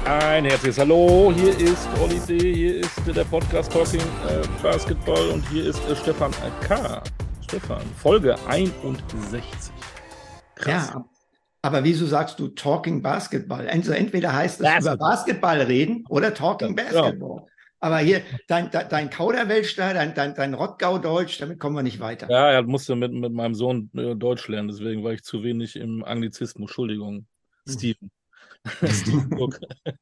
Ein herzliches Hallo, hier ist Olli D., hier ist der Podcast Talking Basketball und hier ist Stefan K. Stefan, Folge 61. Krass. Ja, aber wieso sagst du Talking Basketball? Also entweder heißt es über Basketball. Basketball reden oder Talking Ja. Basketball. Aber hier, dein Kauderwelsch da, dein Rottgau-Deutsch, damit kommen wir nicht weiter. Ja, er musste mit meinem Sohn Deutsch lernen, deswegen war ich zu wenig im Anglizismus. Entschuldigung, Steven. Steven Cook.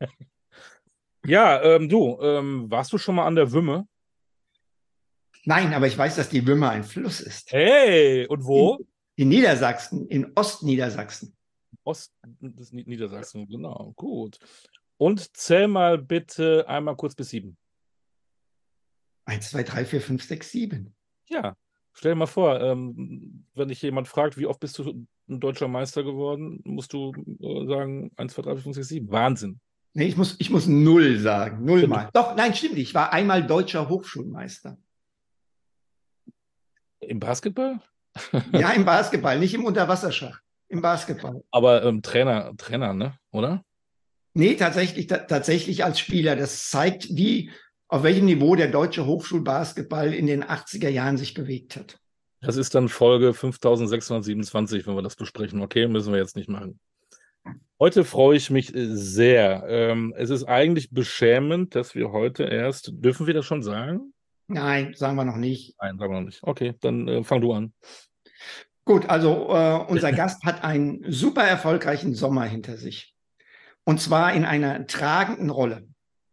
Ja, warst du schon mal an der Wümme? Nein, aber ich weiß, dass die Wümme ein Fluss ist. Hey, und wo? In Niedersachsen, in Ostniedersachsen. Osten des Niedersachsen, genau, gut. Und zähl mal bitte einmal kurz bis 7. 1, 2, 3, 4, 5, 6, 7. Ja, stell dir mal vor, wenn dich jemand fragt, wie oft bist du ein deutscher Meister geworden, musst du sagen 1, 2, 3, 4, 5, 6, 7. Wahnsinn. Nee, ich muss 0 sagen. 0 Ja, mal. Doch, nein, stimmt nicht. Ich war einmal deutscher Hochschulmeister. im Basketball? Ja, im Basketball, nicht im Unterwasserschach. Im Basketball. Aber Trainer, ne? Oder? Nee, tatsächlich als Spieler. Das zeigt, auf welchem Niveau der deutsche Hochschulbasketball in den 80er Jahren sich bewegt hat. Das ist dann Folge 5627, wenn wir das besprechen. Okay, müssen wir jetzt nicht machen. Heute freue ich mich sehr. Es ist eigentlich beschämend, dass wir heute erst, dürfen wir das schon sagen? Nein, sagen wir noch nicht. Nein, sagen wir noch nicht. Okay, dann fang du an. Gut, also unser Gast hat einen super erfolgreichen Sommer hinter sich. Und zwar in einer tragenden Rolle.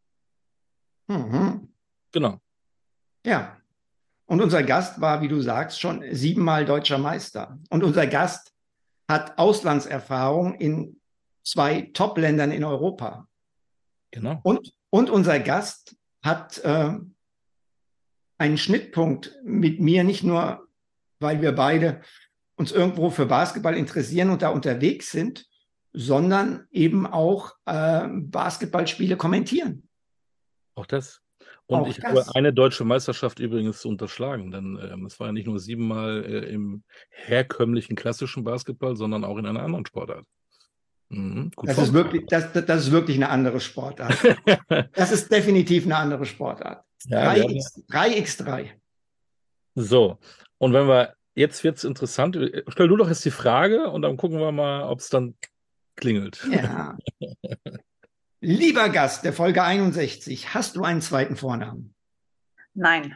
Mhm. Genau. Ja. Und unser Gast war, wie du sagst, schon 7-mal deutscher Meister. Und unser Gast hat Auslandserfahrung in 2 Top-Ländern in Europa. Genau. Und unser Gast hat einen Schnittpunkt mit mir, nicht nur, weil wir beide uns irgendwo für Basketball interessieren und da unterwegs sind, sondern eben auch Basketballspiele kommentieren. Auch das. Und Auch ich habe das. eine deutsche Meisterschaft übrigens unterschlagen, denn es war ja nicht nur 7-mal im herkömmlichen klassischen Basketball, sondern auch in einer anderen Sportart. Gut Das ist wirklich eine andere Sportart. Das ist definitiv eine andere Sportart. Ja, wir haben 3x3. so. Und jetzt wird es interessant. Stell du doch jetzt die Frage und dann gucken wir mal, ob es dann klingelt. Ja. Lieber Gast der Folge 61, hast du einen zweiten Vornamen? Nein.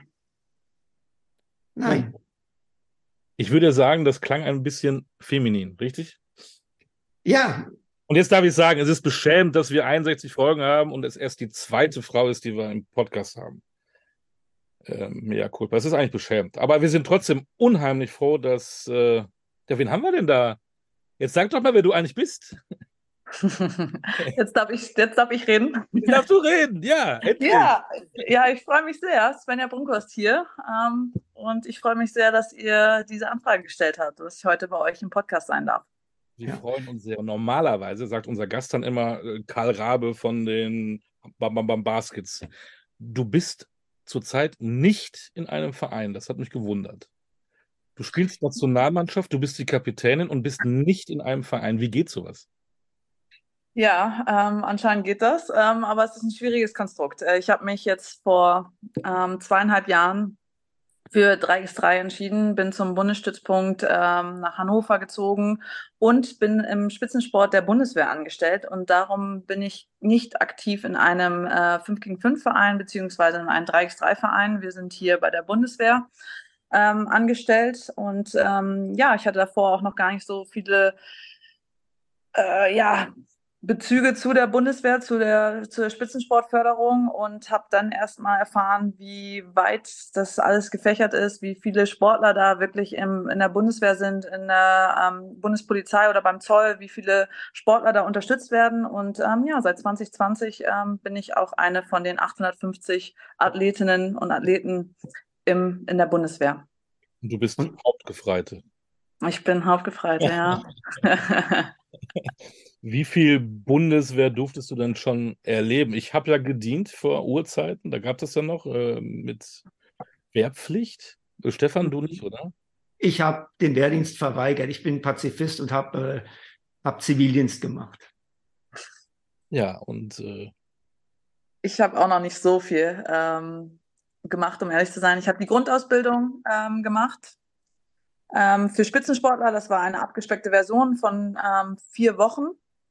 Nein. Ich würde sagen, das klang ein bisschen feminin, richtig? Ja. Und jetzt darf ich sagen, es ist beschämend, dass wir 61 Folgen haben und es erst die zweite Frau ist, die wir im Podcast haben. Mea culpa. Es ist eigentlich beschämend. Aber wir sind trotzdem unheimlich froh, dass. Ja, wen haben wir denn da? Jetzt sag doch mal, wer du eigentlich bist. Jetzt darf ich reden. Jetzt darfst du reden, ja, endlich. Ja, ich freue mich sehr. Svenja Brunkhorst hier. Und ich freue mich sehr, dass ihr diese Anfrage gestellt habt, dass ich heute bei euch im Podcast sein darf. Wir freuen uns sehr. Und normalerweise sagt unser Gast dann immer Karl Rabe von den Bam Bam Bam Baskets. Du bist zurzeit nicht in einem Verein. Das hat mich gewundert. Du spielst Nationalmannschaft, du bist die Kapitänin und bist nicht in einem Verein. Wie geht sowas? Ja, anscheinend geht das, aber es ist ein schwieriges Konstrukt. Ich habe mich jetzt vor 2,5 Jahren für 3x3 entschieden, bin zum Bundesstützpunkt nach Hannover gezogen und bin im Spitzensport der Bundeswehr angestellt. Und darum bin ich nicht aktiv in einem 5-gegen-5-Verein beziehungsweise in einem 3x3-Verein. Wir sind hier bei der Bundeswehr angestellt. Und ja, ich hatte davor auch noch gar nicht so viele Bezüge zu der Bundeswehr, zur Spitzensportförderung und habe dann erst mal erfahren, wie weit das alles gefächert ist, wie viele Sportler da wirklich in der Bundeswehr sind, in der Bundespolizei oder beim Zoll, wie viele Sportler da unterstützt werden. Und ja, seit 2020 bin ich auch eine von den 850 Athletinnen und Athleten in der Bundeswehr. Und du bist Hauptgefreite. Ich bin Hauptgefreite, ja. Wie viel Bundeswehr durftest du denn schon erleben? Ich habe ja gedient vor Urzeiten, da gab es ja noch mit Wehrpflicht. Stefan, du nicht, oder? Ich habe den Wehrdienst verweigert. Ich bin Pazifist und habe Zivildienst gemacht. Ja, und Ich habe auch noch nicht so viel gemacht, um ehrlich zu sein. Ich habe die Grundausbildung gemacht für Spitzensportler. Das war eine abgespeckte Version von 4 Wochen.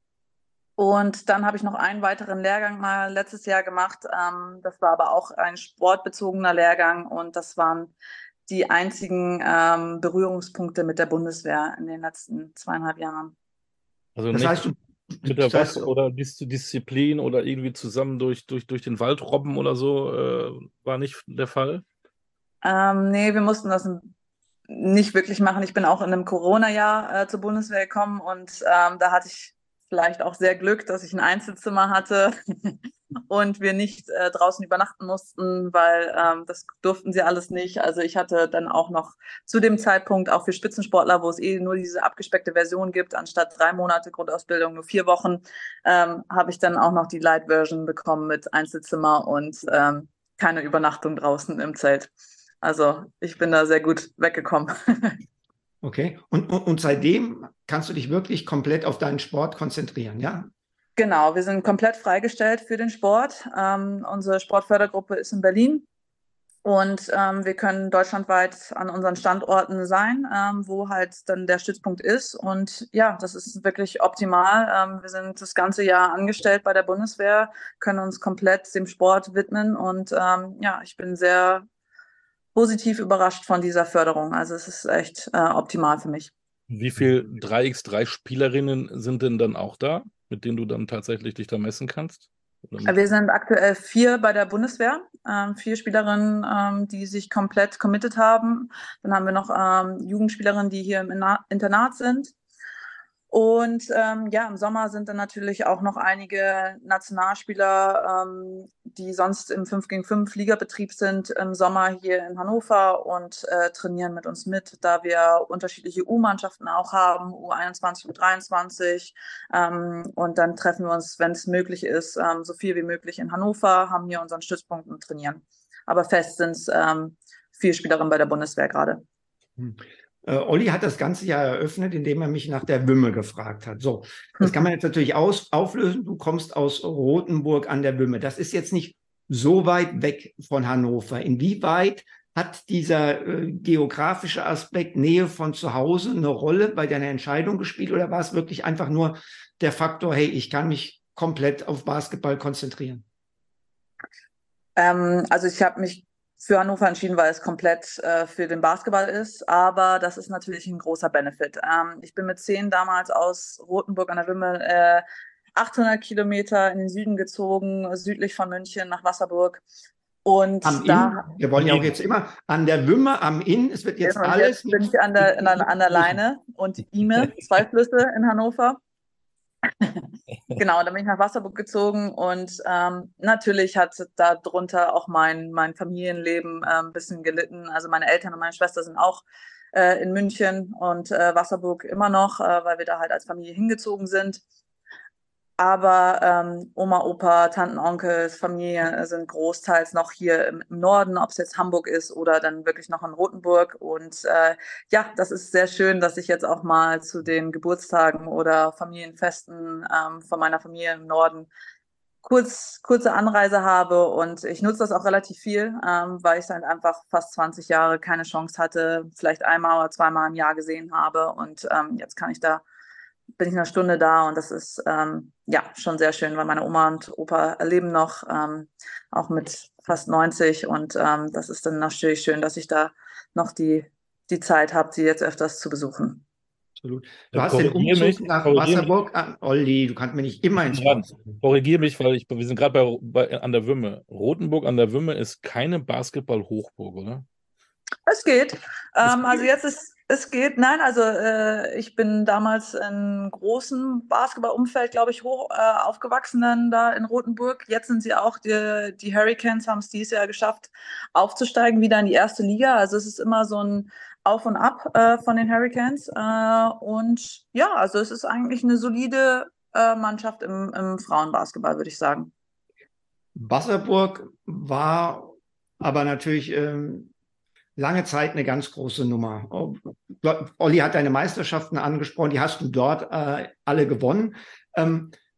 Und dann habe ich noch einen weiteren Lehrgang mal letztes Jahr gemacht. Das war aber auch ein sportbezogener Lehrgang und das waren die einzigen Berührungspunkte mit der Bundeswehr in den letzten 2,5 Jahren. also Das heißt, nicht mit der das heißt, Waffe oder Disziplin oder irgendwie zusammen durch den Wald robben oder so, war nicht der Fall. Nee, wir mussten das nicht wirklich machen. Ich bin auch in einem Corona-Jahr zur Bundeswehr gekommen und da hatte ich vielleicht auch sehr Glück, dass ich ein Einzelzimmer hatte und wir nicht draußen übernachten mussten, weil das durften sie alles nicht. Also ich hatte dann auch noch zu dem Zeitpunkt auch für Spitzensportler, wo es nur diese abgespeckte Version gibt, anstatt 3 Monate Grundausbildung nur 4 Wochen, habe ich dann auch noch die Light Version bekommen mit Einzelzimmer und keine Übernachtung draußen im Zelt. Also ich bin da sehr gut weggekommen. okay. Und seitdem kannst du dich wirklich komplett auf deinen Sport konzentrieren, ja? Genau, wir sind komplett freigestellt für den Sport. Unsere Sportfördergruppe ist in Berlin und wir können deutschlandweit an unseren Standorten sein, wo halt dann der Stützpunkt ist. Und ja, das ist wirklich optimal. Wir sind das ganze Jahr angestellt bei der Bundeswehr, können uns komplett dem Sport widmen und ja, ich bin sehr positiv überrascht von dieser Förderung. Also es ist echt optimal für mich. Wie viel 3x3 Spielerinnen sind denn dann auch da, mit denen du dann tatsächlich dich da messen kannst? Wir sind aktuell 4 bei der Bundeswehr, 4 Spielerinnen, die sich komplett committed haben. Dann haben wir noch Jugendspielerinnen, die hier im Internat sind. Und ja, im Sommer sind dann natürlich auch noch einige Nationalspieler, die sonst im 5 gegen 5 Ligabetrieb sind, im Sommer hier in Hannover und trainieren mit uns mit, da wir unterschiedliche U-Mannschaften auch haben, U21, U23. Und dann treffen wir uns, wenn es möglich ist, so viel wie möglich in Hannover, haben hier unseren Stützpunkt und trainieren. Aber fest sind es 4 Spielerinnen bei der Bundeswehr gerade. Olli hat das ganze Jahr eröffnet, indem er mich nach der Wümme gefragt hat. So, das kann man jetzt natürlich auflösen. Du kommst aus Rothenburg an der Wümme. Das ist jetzt nicht so weit weg von Hannover. Inwieweit hat dieser geografische Aspekt Nähe von zu Hause eine Rolle bei deiner Entscheidung gespielt oder war es wirklich einfach nur der Faktor, hey, ich kann mich komplett auf Basketball konzentrieren? Also ich habe mich für Hannover entschieden, weil es komplett für den Basketball ist, aber das ist natürlich ein großer Benefit. Ich bin mit 10 damals aus Rothenburg an der Wümme 800 Kilometer in den Süden gezogen, südlich von München nach Wasserburg. Und Am da Inn, wir wollen ja auch jetzt immer an der Wümme, am Inn, es wird jetzt und alles jetzt bin ich an der Leine und die Ime, 2 Flüsse in Hannover. Genau, dann bin ich nach Wasserburg gezogen und natürlich hat darunter auch mein Familienleben ein bisschen gelitten. Also meine Eltern und meine Schwester sind auch in München und Wasserburg immer noch, weil wir da halt als Familie hingezogen sind. Aber Oma, Opa, Tanten, Onkel, Familie sind großteils noch hier im Norden, ob es jetzt Hamburg ist oder dann wirklich noch in Rothenburg. Und ja, das ist sehr schön, dass ich jetzt auch mal zu den Geburtstagen oder Familienfesten von meiner Familie im Norden kurze Anreise habe. Und ich nutze das auch relativ viel, weil ich dann einfach fast 20 Jahre keine Chance hatte, vielleicht einmal oder zweimal im Jahr gesehen habe. Und jetzt bin ich 1 Stunde da und das ist ja schon sehr schön, weil meine Oma und Opa leben noch, auch mit fast 90 und das ist dann natürlich schön, dass ich da noch die Zeit habe, sie jetzt öfters zu besuchen. Absolut. Du hast den Umzug nach Wasserburg. Olli, du kannst mir nicht immer ins Wort fallen. Korrigiere mich, weil wir sind gerade an der Wümme. Rothenburg an der Wümme ist keine Basketball-Hochburg, oder? Es geht. Also jetzt es geht. Nein, also ich bin damals in großem Basketballumfeld, glaube ich, aufgewachsen dann da in Rothenburg. Jetzt sind sie auch, die Hurricanes haben es dieses Jahr geschafft, aufzusteigen wieder in die erste Liga. Also es ist immer so ein Auf und Ab von den Hurricanes. Und ja, also es ist eigentlich eine solide Mannschaft im Frauenbasketball, würde ich sagen. Wasserburg war aber natürlich lange Zeit eine ganz große Nummer. Olli hat deine Meisterschaften angesprochen, die hast du dort alle gewonnen.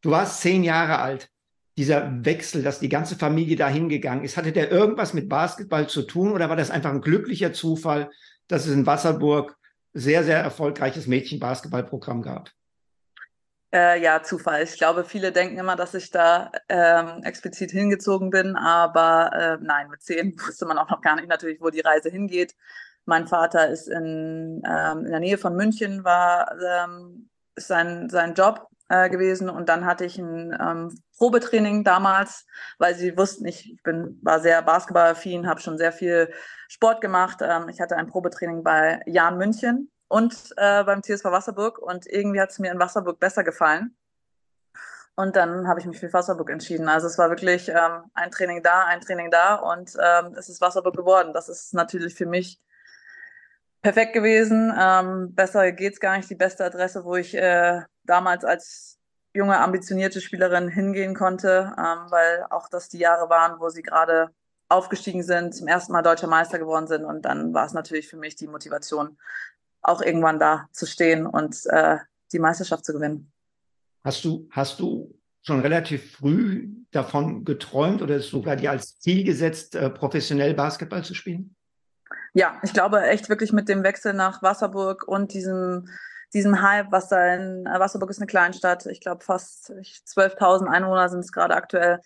Du warst 10 Jahre alt. Dieser Wechsel, dass die ganze Familie dahin gegangen ist, hatte der irgendwas mit Basketball zu tun oder war das einfach ein glücklicher Zufall, dass es in Wasserburg sehr, sehr erfolgreiches Mädchenbasketballprogramm gab? Ja, Zufall. Ich glaube, viele denken immer, dass ich da explizit hingezogen bin, aber nein, mit 10 wusste man auch noch gar nicht natürlich, wo die Reise hingeht. Mein Vater ist in der Nähe von München, ist sein Job gewesen, und dann hatte ich ein Probetraining damals, weil sie wussten, war sehr basketballaffin, habe schon sehr viel Sport gemacht. Ich hatte ein Probetraining bei Jan München und beim TSV Wasserburg, und irgendwie hat es mir in Wasserburg besser gefallen. Und dann habe ich mich für Wasserburg entschieden. Also es war wirklich ein Training da, und es ist Wasserburg geworden. Das ist natürlich für mich perfekt gewesen. Besser geht's gar nicht. Die beste Adresse, wo ich damals als junge, ambitionierte Spielerin hingehen konnte, weil auch das die Jahre waren, wo sie gerade aufgestiegen sind, zum ersten Mal deutscher Meister geworden sind. Und dann war es natürlich für mich die Motivation, auch irgendwann da zu stehen und die Meisterschaft zu gewinnen. Hast du schon relativ früh davon geträumt oder sogar dir als Ziel gesetzt, professionell Basketball zu spielen? Ja, ich glaube echt wirklich mit dem Wechsel nach Wasserburg und diesem Hype, was da in Wasserburg ist eine Kleinstadt. Ich glaube, fast 12.000 Einwohner sind es gerade aktuell.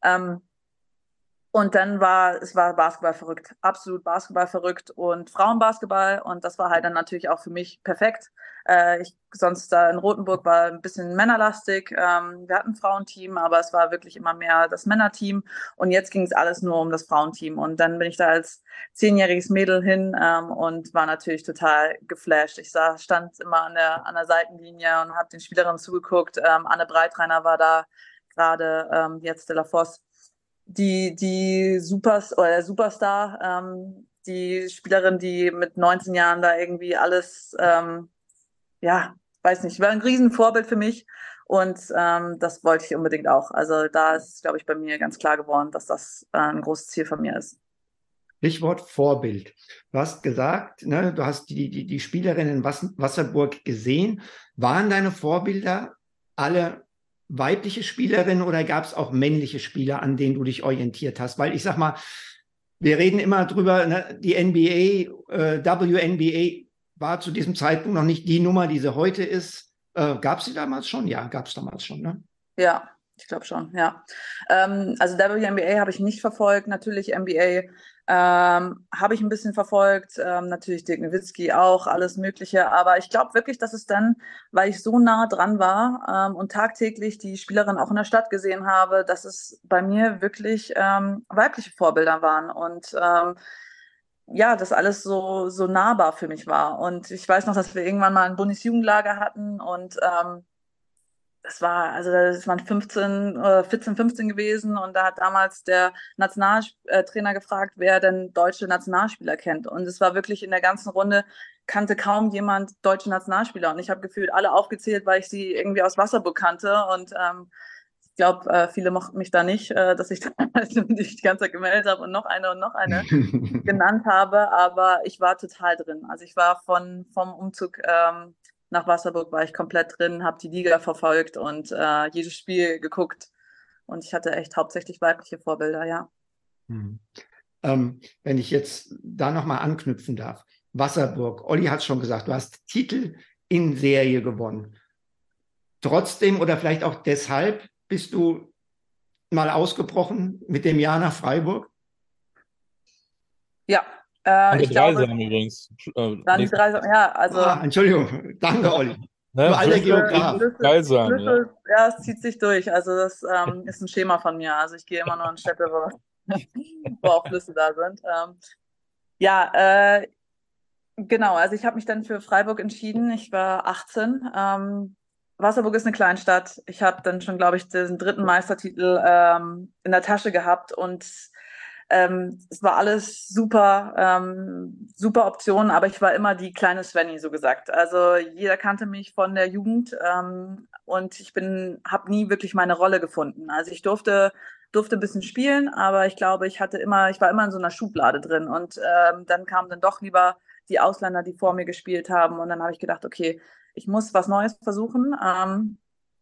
Und dann es war Basketball verrückt, absolut Basketball verrückt und Frauenbasketball. Und das war halt dann natürlich auch für mich perfekt. Sonst da in Rothenburg war ein bisschen männerlastig. Wir hatten ein Frauenteam, aber es war wirklich immer mehr das Männerteam. Und jetzt ging es alles nur um das Frauenteam. Und dann bin ich da als 10-jähriges Mädel hin und war natürlich total geflasht. Ich stand immer an der Seitenlinie und habe den Spielerinnen zugeguckt. Anne Breitreiner war da gerade, jetzt Stella Voss. Die Superstar, die Spielerin, die mit 19 Jahren da irgendwie alles, ja, weiß nicht, war ein Riesenvorbild für mich, und das wollte ich unbedingt auch. Also da ist, glaube ich, bei mir ganz klar geworden, dass das ein großes Ziel von mir ist. Stichwort Vorbild. Du hast gesagt, ne, du hast die Spielerinnen in Wasserburg gesehen. Waren deine Vorbilder alle weibliche Spielerinnen oder gab es auch männliche Spieler, an denen du dich orientiert hast? Weil ich sag mal, wir reden immer drüber, ne, die NBA, WNBA war zu diesem Zeitpunkt noch nicht die Nummer, die sie heute ist. Gab es sie damals schon? Ja, gab es damals schon, ne? Ja, ich glaube schon, ja. Also WNBA habe ich nicht verfolgt, natürlich NBA habe ich ein bisschen verfolgt, natürlich Dirk Nowitzki auch, alles Mögliche, aber ich glaube wirklich, dass es dann, weil ich so nah dran war und tagtäglich die Spielerin auch in der Stadt gesehen habe, dass es bei mir wirklich weibliche Vorbilder waren, und ja, das alles so nahbar für mich war. Und ich weiß noch, dass wir irgendwann mal ein Bundesjugendlager hatten, und das waren 14, 15 gewesen, und da hat damals der Nationaltrainer gefragt, wer denn deutsche Nationalspieler kennt. Und es war wirklich in der ganzen Runde, kannte kaum jemand deutsche Nationalspieler. Und ich habe gefühlt alle aufgezählt, weil ich sie irgendwie aus Wasserburg kannte. Und ich glaube, viele mochten mich da nicht, dass ich da nicht die ganze Zeit gemeldet habe und noch eine genannt habe. Aber ich war total drin. Also ich war vom Umzug nach Wasserburg war ich komplett drin, habe die Liga verfolgt und jedes Spiel geguckt. Und ich hatte echt hauptsächlich weibliche Vorbilder, ja. Wenn ich jetzt da nochmal anknüpfen darf. Wasserburg, Olli hat es schon gesagt, du hast Titel in Serie gewonnen. Trotzdem oder vielleicht auch deshalb bist du mal ausgebrochen mit dem Jahr nach Freiburg? Ja, Und ich der glaube, Dreisam übrigens. dann die drei, ja, also Entschuldigung, danke, Olli. Ne? Du alter Schlüssel, Geograf. Dreisam, ja. Ja, es zieht sich durch. Also das ist ein Schema von mir. Also ich gehe immer nur in Städte, wo auch Flüsse da sind. Ja, genau. Also ich habe mich dann für Freiburg entschieden. Ich war 18. Wasserburg ist eine Kleinstadt. Ich habe dann schon, glaube ich, den 3. Meistertitel in der Tasche gehabt, und es war alles super, super Optionen, aber ich war immer die kleine Svenny, so gesagt. Also jeder kannte mich von der Jugend, und habe nie wirklich meine Rolle gefunden. Also ich durfte ein bisschen spielen, aber ich glaube, ich war immer in so einer Schublade drin, und dann kamen dann doch lieber die Ausländer, die vor mir gespielt haben, und dann habe ich gedacht, okay, ich muss was Neues versuchen.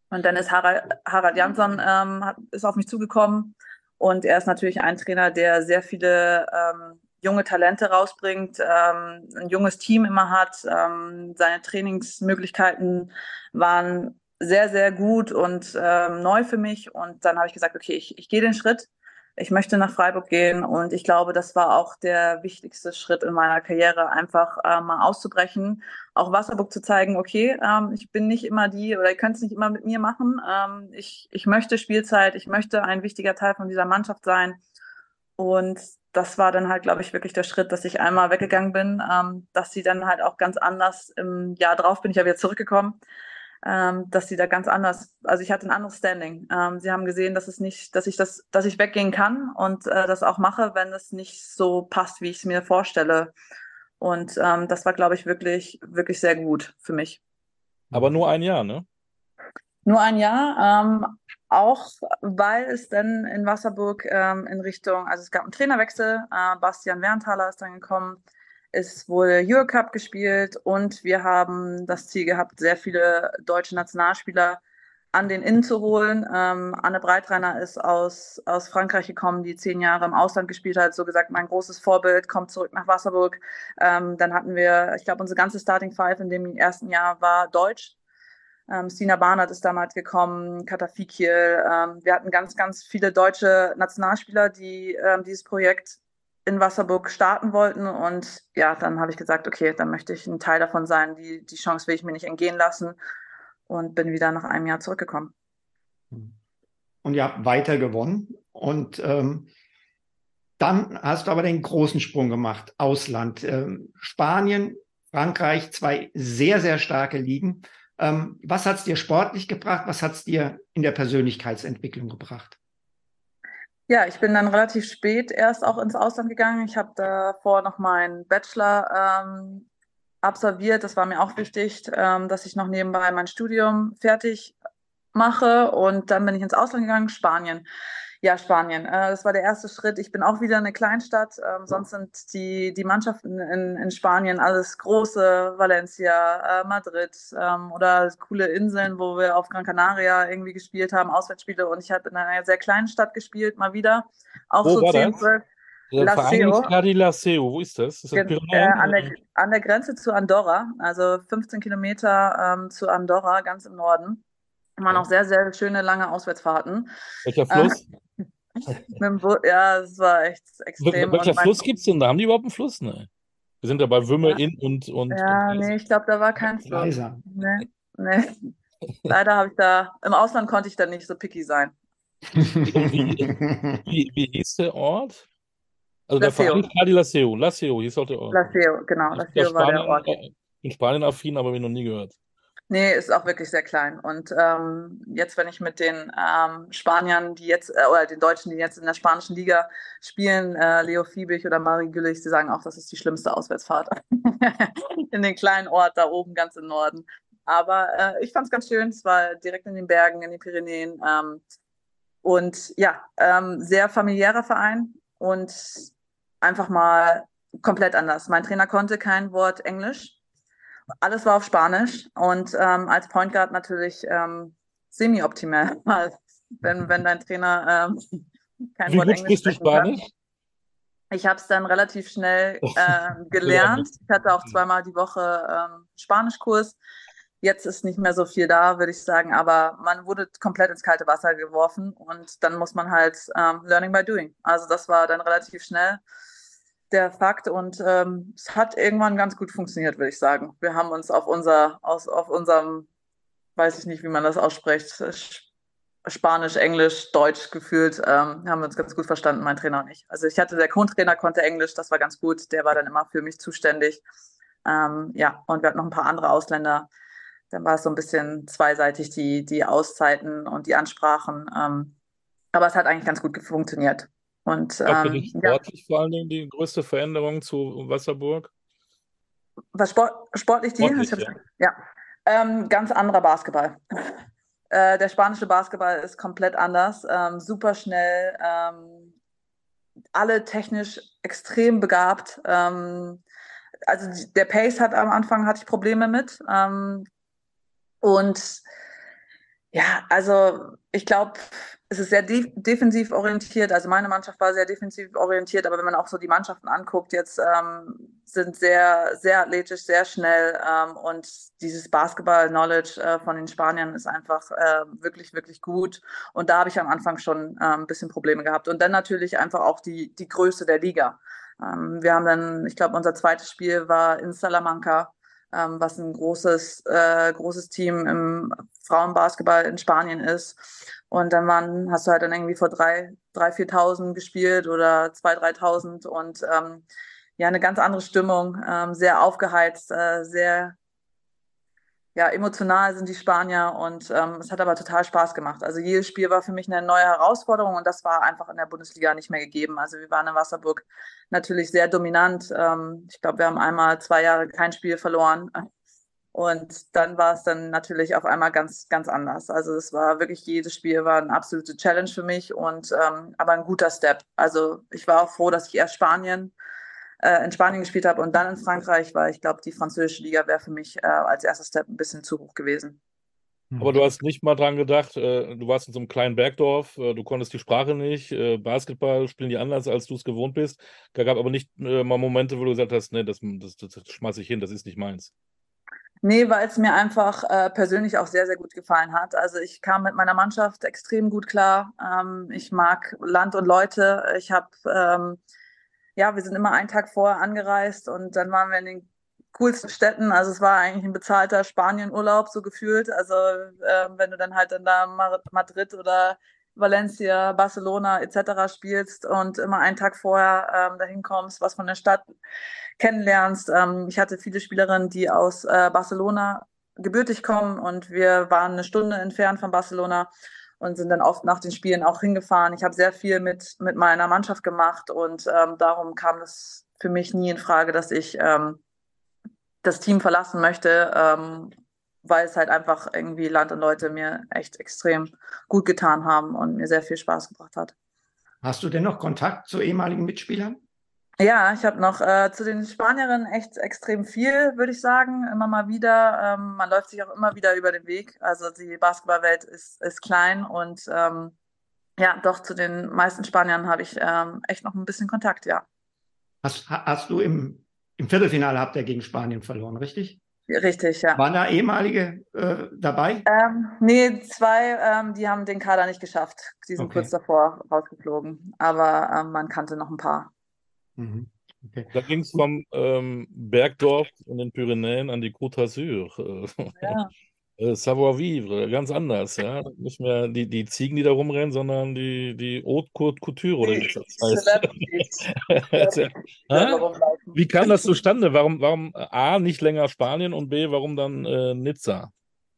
Und dann ist Harald Jansson ist auf mich zugekommen und er ist natürlich ein Trainer, der sehr viele junge Talente rausbringt, ein junges Team immer hat. Seine Trainingsmöglichkeiten waren sehr, sehr gut und neu für mich. Und dann habe ich gesagt, okay, ich gehe den Schritt. Ich möchte nach Freiburg gehen und ich glaube, das war auch der wichtigste Schritt in meiner Karriere, einfach mal auszubrechen, auch Wasserburg zu zeigen, okay, ich bin nicht immer die oder ihr könnt es nicht immer mit mir machen. Ich möchte Spielzeit, ich möchte ein wichtiger Teil von dieser Mannschaft sein. Und das war dann halt, glaube ich, wirklich der Schritt, dass ich einmal weggegangen bin, dass sie dann halt auch ganz anders im Jahr drauf bin, ich habe jetzt zurückgekommen, dass sie da ganz anders, also ich hatte ein anderes Standing. Sie haben gesehen, dass es nicht, dass ich weggehen kann und das auch mache, wenn es nicht so passt, wie ich es mir vorstelle. Und das war, glaube ich, wirklich, wirklich sehr gut für mich. Aber nur ein Jahr, ne? Nur ein Jahr, auch weil es dann in Wasserburg in Richtung, also es gab einen Trainerwechsel, Bastian Werntaler ist dann gekommen, es wurde Eurocup gespielt und wir haben das Ziel gehabt, sehr viele deutsche Nationalspieler an den Inn zu holen. Anne Breitreiner ist aus Frankreich gekommen, die 10 Jahre im Ausland gespielt hat, so gesagt mein großes Vorbild, kommt zurück nach Wasserburg. Dann hatten wir, ich glaube, unsere ganze Starting Five in dem ersten Jahr war deutsch. Stina Barnard ist damals gekommen, Kata Fikir. Wir hatten ganz, ganz viele deutsche Nationalspieler, die dieses Projekt in Wasserburg starten wollten. Und ja, dann habe ich gesagt, okay, dann möchte ich ein Teil davon sein. Die Chance will ich mir nicht entgehen lassen und bin wieder nach einem Jahr zurückgekommen. Und ihr habt weiter gewonnen. Und dann hast du aber den großen Sprung gemacht, Ausland. Spanien, Frankreich, 2 sehr, sehr starke Ligen. Was hat es dir sportlich gebracht? Was hat es dir in der Persönlichkeitsentwicklung gebracht? Ja, ich bin dann relativ spät erst auch ins Ausland gegangen. Ich habe davor noch meinen Bachelor absolviert. Das war mir auch wichtig, dass ich noch nebenbei mein Studium fertig mache. Und dann bin ich ins Ausland gegangen, Spanien. Ja, Spanien. Das war der erste Schritt. Ich bin auch wieder eine Kleinstadt. Sonst sind die Mannschaften in Spanien alles große, Valencia, Madrid oder coole Inseln, wo wir auf Gran Canaria irgendwie gespielt haben, Auswärtsspiele. Und ich habe in einer sehr kleinen Stadt gespielt, mal wieder. Auch Wo so war 10, das? 12. Der Laseo, Vereinigung Laseo, wo ist das? Ist das an Pyrenäen? an der Grenze zu Andorra, also 15 Kilometer zu Andorra, ganz im Norden. Waren auch Okay. sehr, sehr schöne, lange Auswärtsfahrten. Welcher Äh, Fluss? Ja, es war echt extrem. Und Welcher Fluss gibt es denn da? Haben die überhaupt einen Fluss? Ne. Wir sind ja bei Wümme, Inn und ja, nee, ich glaube, da war kein Fluss. Leiser. Nee, nee. Leider habe ich im Ausland konnte ich da nicht so picky sein. Wie hieß der Ort? Also der Verein Laseo, ist Laseo. Laseo hieß auch der Ort. Laseo, genau, Ich bin ja Laseo war der Ort. In Spanien affin, aber habe ich noch nie gehört. Nee, ist auch wirklich sehr klein. Und jetzt, wenn ich mit den Spaniern, die jetzt, oder den Deutschen, die jetzt in der spanischen Liga spielen, Leo Fiebig oder Mari Güllich, sie sagen auch, das ist die schlimmste Auswärtsfahrt in den kleinen Ort da oben ganz im Norden. Aber ich fand es ganz schön. Es war direkt in den Bergen, in den Pyrenäen. Und ja, sehr familiärer Verein und einfach mal komplett anders. Mein Trainer konnte kein Wort Englisch. Alles war auf Spanisch und als Point Guard natürlich semi-optimal, wenn dein Trainer kein Wie Wort gut Englisch sprichst du sprechen kann. Spanisch? Ich habe es dann relativ schnell Gelernt. gelernt. Ich hatte auch zweimal die Woche Spanischkurs. Jetzt ist nicht mehr so viel da, würde ich sagen, aber man wurde komplett ins kalte Wasser geworfen und dann muss man halt Learning by Doing. Also das war dann relativ schnell der Fakt und es hat irgendwann ganz gut funktioniert, würde ich sagen. Wir haben uns auf unserem, weiß ich nicht, wie man das ausspricht, Spanisch, Englisch, Deutsch gefühlt, haben wir uns ganz gut verstanden, mein Trainer und ich. Also der Co-Trainer konnte Englisch, das war ganz gut, der war dann immer für mich zuständig. Ja, und wir hatten noch ein paar andere Ausländer. Dann war es so ein bisschen zweiseitig, die Auszeiten und die Ansprachen. Aber es hat eigentlich ganz gut funktioniert. Und Auch für dich ja, sportlich vor allen Dingen die größte Veränderung zu Wasserburg? was sportlich Sportlich, ja. ja, ganz anderer Basketball. Der spanische Basketball ist komplett anders, super schnell, alle technisch extrem begabt. Also der Pace am Anfang hatte ich Probleme mit. Und Ja, also ich glaube, es ist sehr defensiv orientiert. Also meine Mannschaft war sehr defensiv orientiert, aber wenn man auch so die Mannschaften anguckt, jetzt sind sehr, sehr athletisch, sehr schnell und dieses Basketball-Knowledge von den Spaniern ist einfach wirklich, wirklich gut. Und da habe ich am Anfang schon ein bisschen Probleme gehabt. Und dann natürlich einfach auch die Größe der Liga. Wir haben dann, ich glaube, unser zweites Spiel war in Salamanca, was ein großes Team im Frauenbasketball in Spanien ist. Und hast du halt dann irgendwie vor 4.000 gespielt oder 2.000, 3.000 und ja, eine ganz andere Stimmung, sehr aufgeheizt, sehr ja, emotional sind die Spanier und es hat aber total Spaß gemacht. Also jedes Spiel war für mich eine neue Herausforderung und das war einfach in der Bundesliga nicht mehr gegeben. Also wir waren in Wasserburg natürlich sehr dominant. Ich glaube, wir haben einmal 2 Jahre kein Spiel verloren. Und dann war es dann natürlich auf einmal ganz, ganz anders. Also es war wirklich, jedes Spiel war eine absolute Challenge für mich und aber ein guter Step. Also ich war auch froh, dass ich erst in Spanien gespielt habe und dann in Frankreich, weil ich glaube, die französische Liga wäre für mich als erster Step ein bisschen zu hoch gewesen. Aber du hast nicht mal dran gedacht, du warst in so einem kleinen Bergdorf, du konntest die Sprache nicht, Basketball spielen die anders, als du es gewohnt bist. Da gab aber nicht mal Momente, wo du gesagt hast, nee, das schmeiß ich hin, das ist nicht meins. Nee, weil es mir einfach persönlich auch sehr, sehr gut gefallen hat. Also ich kam mit meiner Mannschaft extrem gut klar. Ich mag Land und Leute. Ja, wir sind immer einen Tag vorher angereist und dann waren wir in den coolsten Städten. Also es war eigentlich ein bezahlter Spanienurlaub, so gefühlt. Also wenn du dann halt in da Madrid oder Valencia, Barcelona etc. spielst und immer einen Tag vorher dahin kommst, was von der Stadt kennenlernst. Ich hatte viele Spielerinnen, die aus Barcelona gebürtig kommen und wir waren eine Stunde entfernt von Barcelona und sind dann oft nach den Spielen auch hingefahren. Ich habe sehr viel mit meiner Mannschaft gemacht und darum kam es für mich nie in Frage, dass ich das Team verlassen möchte, weil es halt einfach irgendwie Land und Leute mir echt extrem gut getan haben und mir sehr viel Spaß gebracht hat. Hast du denn noch Kontakt zu ehemaligen Mitspielern? Ja, ich habe noch zu den Spanierinnen echt extrem viel, würde ich sagen, immer mal wieder. Man läuft sich auch immer wieder über den Weg. Also die Basketballwelt ist klein und ja, doch zu den meisten Spaniern habe ich echt noch ein bisschen Kontakt, ja. Hast du im Viertelfinale habt ihr gegen Spanien verloren, richtig? Richtig, ja. Waren da ehemalige dabei? Nee, zwei, die haben den Kader nicht geschafft. Die sind kurz Okay. davor rausgeflogen. Aber man kannte noch ein paar. Mhm. Okay. Da ging es vom Bergdorf in den Pyrenäen an die Côte d'Azur. Ja. Savoir-vivre, ganz anders, ja. Nicht mehr die Ziegen, die da rumrennen, sondern die Haute Couture, oder wie Die das heißt. Celebrities, die selber Hä? rumlaufen. Wie kam das zustande? Warum A, nicht länger Spanien und B, warum dann Nizza?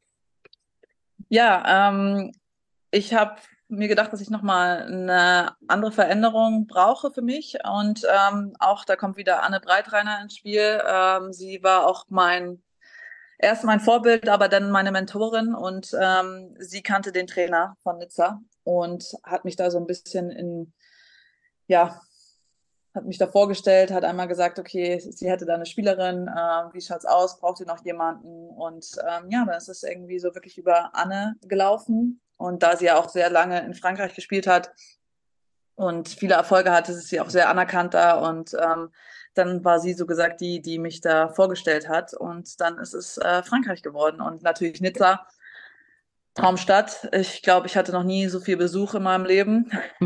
Ja, ich habe mir gedacht, dass ich nochmal eine andere Veränderung brauche für mich. Und auch da kommt wieder Anne Breitreiner ins Spiel. Sie war auch erst mein Vorbild, aber dann meine Mentorin. Und sie kannte den Trainer von Nizza und hat mich da so ein bisschen ja, hat mich da vorgestellt, hat einmal gesagt, okay, sie hätte da eine Spielerin, wie schaut's aus, braucht ihr noch jemanden? Und ja, dann ist es irgendwie so wirklich über Anne gelaufen. Und da sie ja auch sehr lange in Frankreich gespielt hat und viele Erfolge hatte, ist sie auch sehr anerkannt da. Und dann war sie so gesagt die mich da vorgestellt hat. Und dann ist es Frankreich geworden. Und natürlich Nizza, Traumstadt. Ich glaube, ich hatte noch nie so viel Besuch in meinem Leben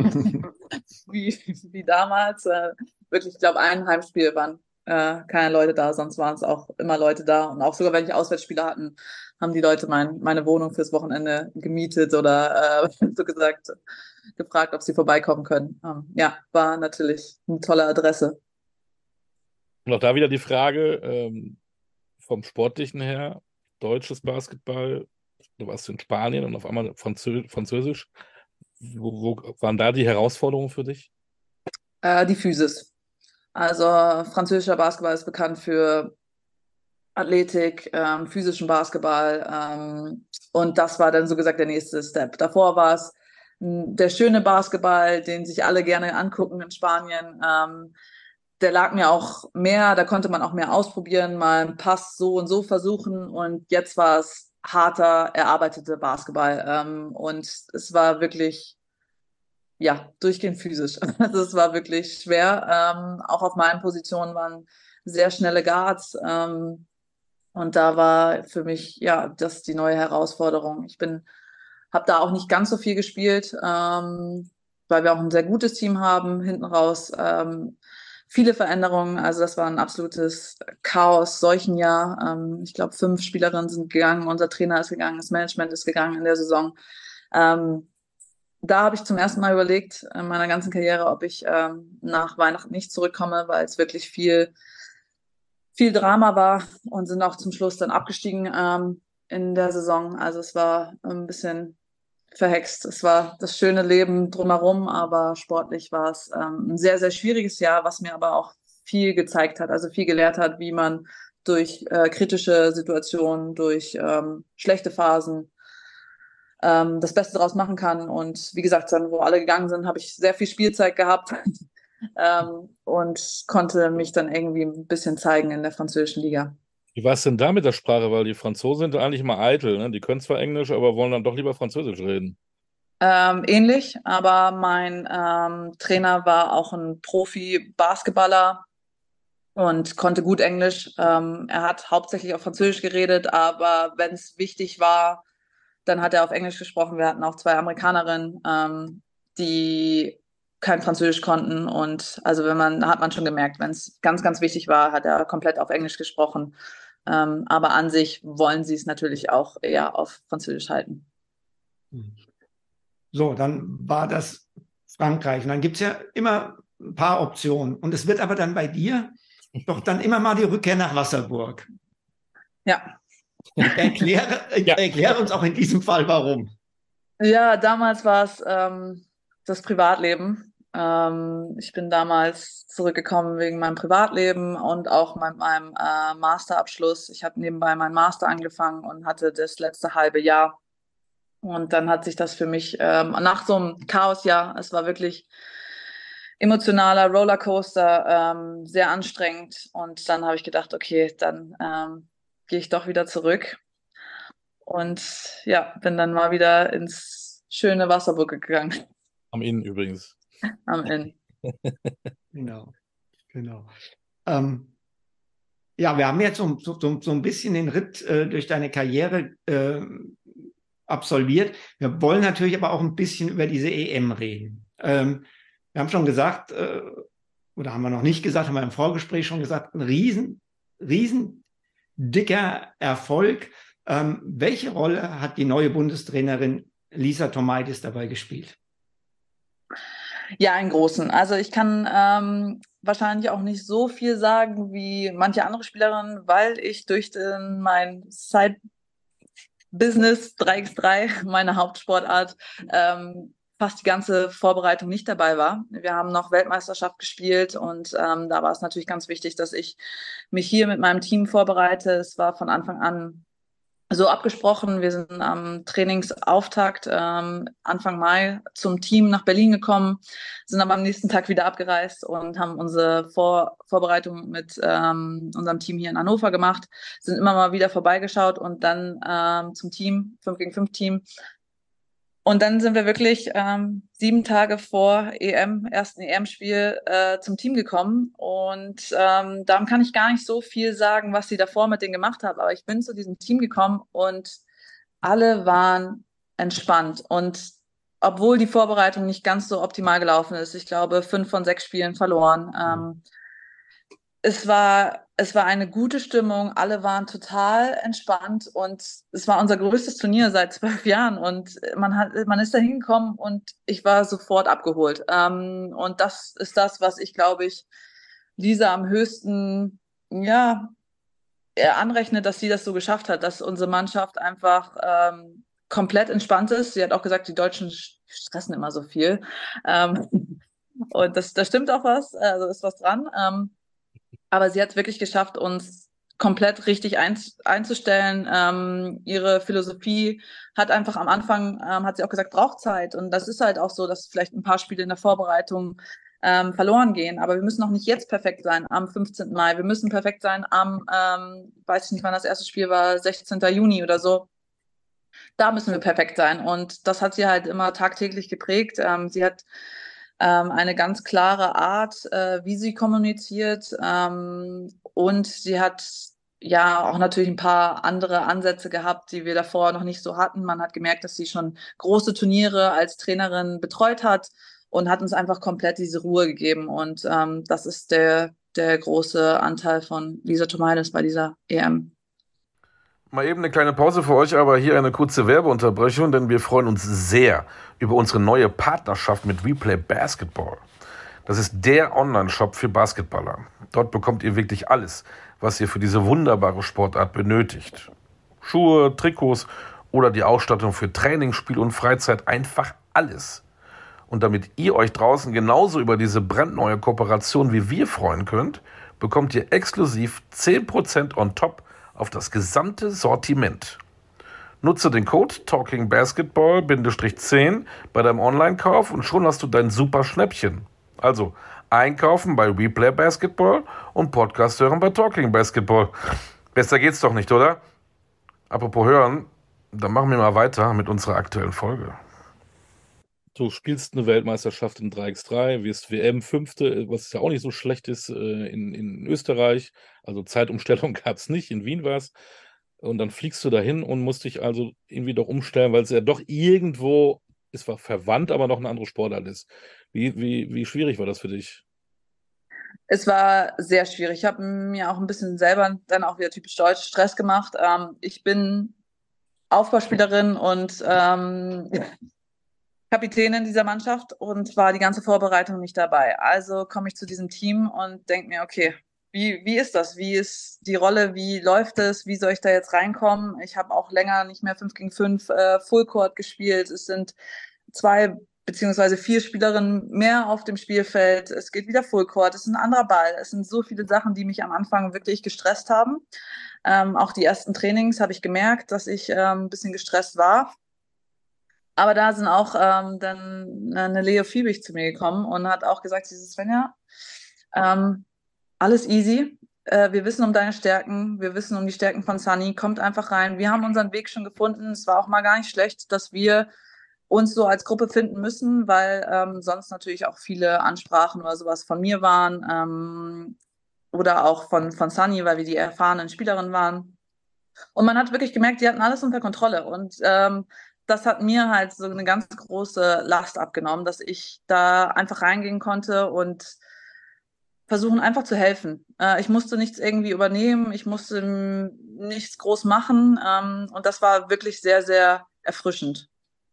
wie damals. Wirklich, ich glaube, ein Heimspiel waren keine Leute da, sonst waren es auch immer Leute da. Und auch sogar, wenn ich Auswärtsspiele hatten, haben die Leute meine Wohnung fürs Wochenende gemietet oder so gesagt, gefragt, ob sie vorbeikommen können. Ja, war natürlich eine tolle Adresse. Und auch da wieder die Frage, vom Sportlichen her, deutsches Basketball, du warst in Spanien und auf einmal Französisch. Wo waren da die Herausforderungen für dich? Die Physis. Also französischer Basketball ist bekannt für Athletik, physischen Basketball. Und das war dann so gesagt der nächste Step. Davor war es der schöne Basketball, den sich alle gerne angucken in Spanien. Der lag mir auch mehr, da konnte man auch mehr ausprobieren, mal einen Pass so und so versuchen. Und jetzt war es harter, erarbeiteter Basketball. Und es war wirklich, ja, durchgehend physisch. Also es war wirklich schwer. Auch auf meinen Positionen waren sehr schnelle Guards. Und da war für mich, ja, das die neue Herausforderung. Habe da auch nicht ganz so viel gespielt, weil wir auch ein sehr gutes Team haben, hinten raus. Viele Veränderungen, also das war ein absolutes Chaos, solchen Jahr. Ich glaube, 5 Spielerinnen sind gegangen, unser Trainer ist gegangen, das Management ist gegangen in der Saison. Da habe ich zum ersten Mal überlegt in meiner ganzen Karriere, ob ich nach Weihnachten nicht zurückkomme, weil es wirklich viel Drama war und sind auch zum Schluss dann abgestiegen in der Saison. Also es war ein bisschen verhext. Es war das schöne Leben drumherum, aber sportlich war es ein sehr, sehr schwieriges Jahr, was mir aber auch viel gezeigt hat, also viel gelehrt hat, wie man durch kritische Situationen, durch schlechte Phasen das Beste daraus machen kann. Und wie gesagt, dann, wo alle gegangen sind, habe ich sehr viel Spielzeit gehabt und konnte mich dann irgendwie ein bisschen zeigen in der französischen Liga. Wie war es denn da mit der Sprache? Weil die Franzosen sind eigentlich immer eitel, ne? Die können zwar Englisch, aber wollen dann doch lieber Französisch reden. Ähnlich, aber mein Trainer war auch ein Profi-Basketballer und konnte gut Englisch. Er hat hauptsächlich auf Französisch geredet, aber wenn es wichtig war, dann hat er auf Englisch gesprochen. Wir hatten auch 2 Amerikanerinnen, die kein Französisch konnten. Und also hat man schon gemerkt, wenn es ganz, ganz wichtig war, hat er komplett auf Englisch gesprochen. Aber an sich wollen sie es natürlich auch eher auf Französisch halten. So, dann war das Frankreich. Und dann gibt es ja immer ein paar Optionen. Und es wird aber dann bei dir doch dann immer mal die Rückkehr nach Wasserburg. Ja. Erkläre uns auch in diesem Fall, warum. Ja, damals war es das Privatleben. Ich bin damals zurückgekommen wegen meinem Privatleben und auch mit meinem Masterabschluss. Ich habe nebenbei meinen Master angefangen und hatte das letzte halbe Jahr. Und dann hat sich das für mich nach so einem Chaosjahr, es war wirklich emotionaler Rollercoaster, sehr anstrengend. Und dann habe ich gedacht, okay, dann gehe ich doch wieder zurück. Und ja, bin dann mal wieder ins schöne Wasserburg gegangen. Am Inn übrigens. Am Inn. Genau. Ja, wir haben jetzt so ein bisschen den Ritt durch deine Karriere absolviert. Wir wollen natürlich aber auch ein bisschen über diese EM reden. Wir haben schon gesagt, oder haben wir noch nicht gesagt, haben wir im Vorgespräch schon gesagt, ein riesen dicker Erfolg. Welche Rolle hat die neue Bundestrainerin Lisa Thomaidis dabei gespielt? Ja, einen großen. Also ich kann wahrscheinlich auch nicht so viel sagen wie manche andere Spielerinnen, weil ich durch mein Side-Business 3x3, meine Hauptsportart, fast die ganze Vorbereitung nicht dabei war. Wir haben noch Weltmeisterschaft gespielt und da war es natürlich ganz wichtig, dass ich mich hier mit meinem Team vorbereite. Es war von Anfang an so abgesprochen. Wir sind am Trainingsauftakt Anfang Mai zum Team nach Berlin gekommen, sind aber am nächsten Tag wieder abgereist und haben unsere Vorbereitung mit unserem Team hier in Hannover gemacht, sind immer mal wieder vorbeigeschaut und dann zum Team, 5-gegen-5 Team. Und dann sind wir wirklich 7 Tage vor ersten EM-Spiel zum Team gekommen. Und darum kann ich gar nicht so viel sagen, was sie davor mit denen gemacht haben. Aber ich bin zu diesem Team gekommen und alle waren entspannt. Und obwohl die Vorbereitung nicht ganz so optimal gelaufen ist, ich glaube 5 von 6 Spielen verloren, es war eine gute Stimmung, alle waren total entspannt und es war unser größtes Turnier seit 12 Jahren und man ist da hingekommen und ich war sofort abgeholt. Und das ist das, was ich, glaube ich, Lisa am höchsten, ja, anrechnet, dass sie das so geschafft hat, dass unsere Mannschaft einfach komplett entspannt ist. Sie hat auch gesagt, die Deutschen stressen immer so viel. Und das stimmt auch was, also ist was dran. Aber sie hat es wirklich geschafft, uns komplett richtig einzustellen. Ihre Philosophie hat einfach am Anfang, hat sie auch gesagt, braucht Zeit. Und das ist halt auch so, dass vielleicht ein paar Spiele in der Vorbereitung verloren gehen. Aber wir müssen auch nicht jetzt perfekt sein am 15. Mai. Wir müssen perfekt sein am, weiß ich nicht, wann das erste Spiel war, 16. Juni oder so. Da müssen wir perfekt sein. Und das hat sie halt immer tagtäglich geprägt. Sie hat eine ganz klare Art, wie sie kommuniziert. Und sie hat ja auch natürlich ein paar andere Ansätze gehabt, die wir davor noch nicht so hatten. Man hat gemerkt, dass sie schon große Turniere als Trainerin betreut hat und hat uns einfach komplett diese Ruhe gegeben. Und das ist der große Anteil von Lisa Tomaitis bei dieser EM. Mal eben eine kleine Pause für euch, aber hier eine kurze Werbeunterbrechung, denn wir freuen uns sehr über unsere neue Partnerschaft mit Replay Basketball. Das ist der Online-Shop für Basketballer. Dort bekommt ihr wirklich alles, was ihr für diese wunderbare Sportart benötigt. Schuhe, Trikots oder die Ausstattung für Training, Spiel und Freizeit, einfach alles. Und damit ihr euch draußen genauso über diese brandneue Kooperation wie wir freuen könnt, bekommt ihr exklusiv 10% on top auf das gesamte Sortiment. Nutze den Code TalkingBasketball-10 bei deinem Online-Kauf und schon hast du dein super Schnäppchen. Also einkaufen bei Replay Basketball und Podcast hören bei Talking Basketball. Besser geht's doch nicht, oder? Apropos hören, dann machen wir mal weiter mit unserer aktuellen Folge. Du spielst eine Weltmeisterschaft in 3x3, wirst WM-Fünfte, was ja auch nicht so schlecht ist, in Österreich. Also Zeitumstellung gab es nicht, in Wien war es. Und dann fliegst du dahin und musst dich also irgendwie doch umstellen, weil es ja doch irgendwo, es war verwandt, aber noch eine andere Sportart ist. Wie schwierig war das für dich? Es war sehr schwierig. Ich habe mir auch ein bisschen selber dann auch wieder typisch deutsch Stress gemacht. Ich bin Aufbauspielerin und Kapitänin dieser Mannschaft und war die ganze Vorbereitung nicht dabei. Also komme ich zu diesem Team und denke mir, okay, wie ist das? Wie ist die Rolle? Wie läuft es? Wie soll ich da jetzt reinkommen? Ich habe auch länger nicht mehr 5 gegen 5 Fullcourt gespielt. Es sind 2 beziehungsweise 4 Spielerinnen mehr auf dem Spielfeld. Es geht wieder Fullcourt. Es ist ein anderer Ball. Es sind so viele Sachen, die mich am Anfang wirklich gestresst haben. Auch die ersten Trainings habe ich gemerkt, dass ich ein bisschen gestresst war. Aber da sind auch dann eine Leo Fiebig zu mir gekommen und hat auch gesagt, sie Svenja, alles easy. Wir wissen um deine Stärken, wir wissen um die Stärken von Sunny. Kommt einfach rein. Wir haben unseren Weg schon gefunden. Es war auch mal gar nicht schlecht, dass wir uns so als Gruppe finden müssen, weil sonst natürlich auch viele Ansprachen oder sowas von mir waren oder auch von Sunny, weil wir die erfahrenen Spielerinnen waren. Und man hat wirklich gemerkt, die hatten alles unter Kontrolle. Und das hat mir halt so eine ganz große Last abgenommen, dass ich da einfach reingehen konnte und versuchen einfach zu helfen. Ich musste nichts irgendwie übernehmen, ich musste nichts groß machen und das war wirklich sehr, sehr erfrischend.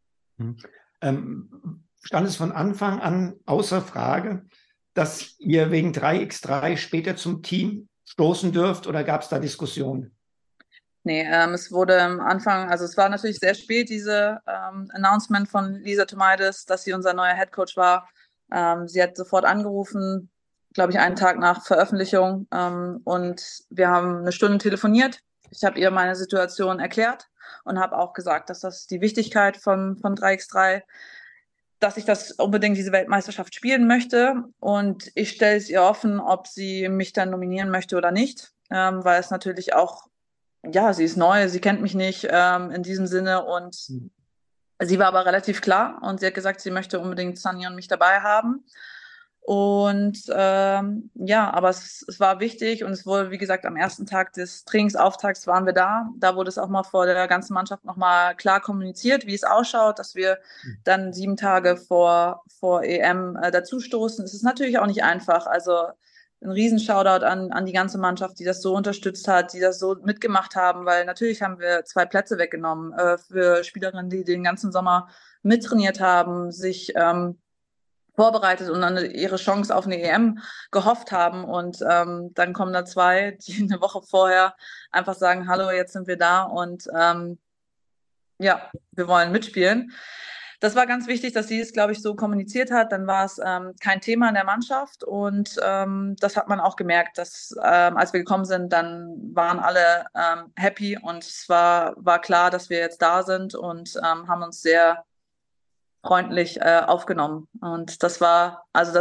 Stand es von Anfang an außer Frage, dass ihr wegen 3x3 später zum Team stoßen dürft oder gab es da Diskussionen? Nee, es wurde am Anfang, also es war natürlich sehr spät, diese Announcement von Lisa Tomaitis, dass sie unser neuer Headcoach war. Sie hat sofort angerufen, glaube ich, einen Tag nach Veröffentlichung und wir haben eine Stunde telefoniert. Ich habe ihr meine Situation erklärt und habe auch gesagt, dass das die Wichtigkeit von 3x3, dass ich das unbedingt diese Weltmeisterschaft spielen möchte und ich stelle es ihr offen, ob sie mich dann nominieren möchte oder nicht, weil es natürlich auch ja, sie ist neu, sie kennt mich nicht in diesem Sinne und sie war aber relativ klar und sie hat gesagt, sie möchte unbedingt Sunny und mich dabei haben. Und ja, aber es war wichtig und es wurde, wie gesagt, am ersten Tag des Trainingsauftakts waren wir da. Da wurde es auch mal vor der ganzen Mannschaft nochmal klar kommuniziert, wie es ausschaut, dass wir dann 7 Tage vor EM dazustoßen. Es ist natürlich auch nicht einfach. Also ein Riesen-Shoutout an die ganze Mannschaft, die das so unterstützt hat, die das so mitgemacht haben, weil natürlich haben wir 2 Plätze weggenommen für Spielerinnen, die den ganzen Sommer mittrainiert haben, sich vorbereitet und dann ihre Chance auf eine EM gehofft haben. Und dann kommen da 2, die eine Woche vorher einfach sagen, hallo, jetzt sind wir da und ja, wir wollen mitspielen. Das war ganz wichtig, dass sie es, glaube ich, so kommuniziert hat. Dann war es kein Thema in der Mannschaft und das hat man auch gemerkt, dass als wir gekommen sind, dann waren alle happy und es war klar, dass wir jetzt da sind und haben uns sehr freundlich aufgenommen. Und das war, also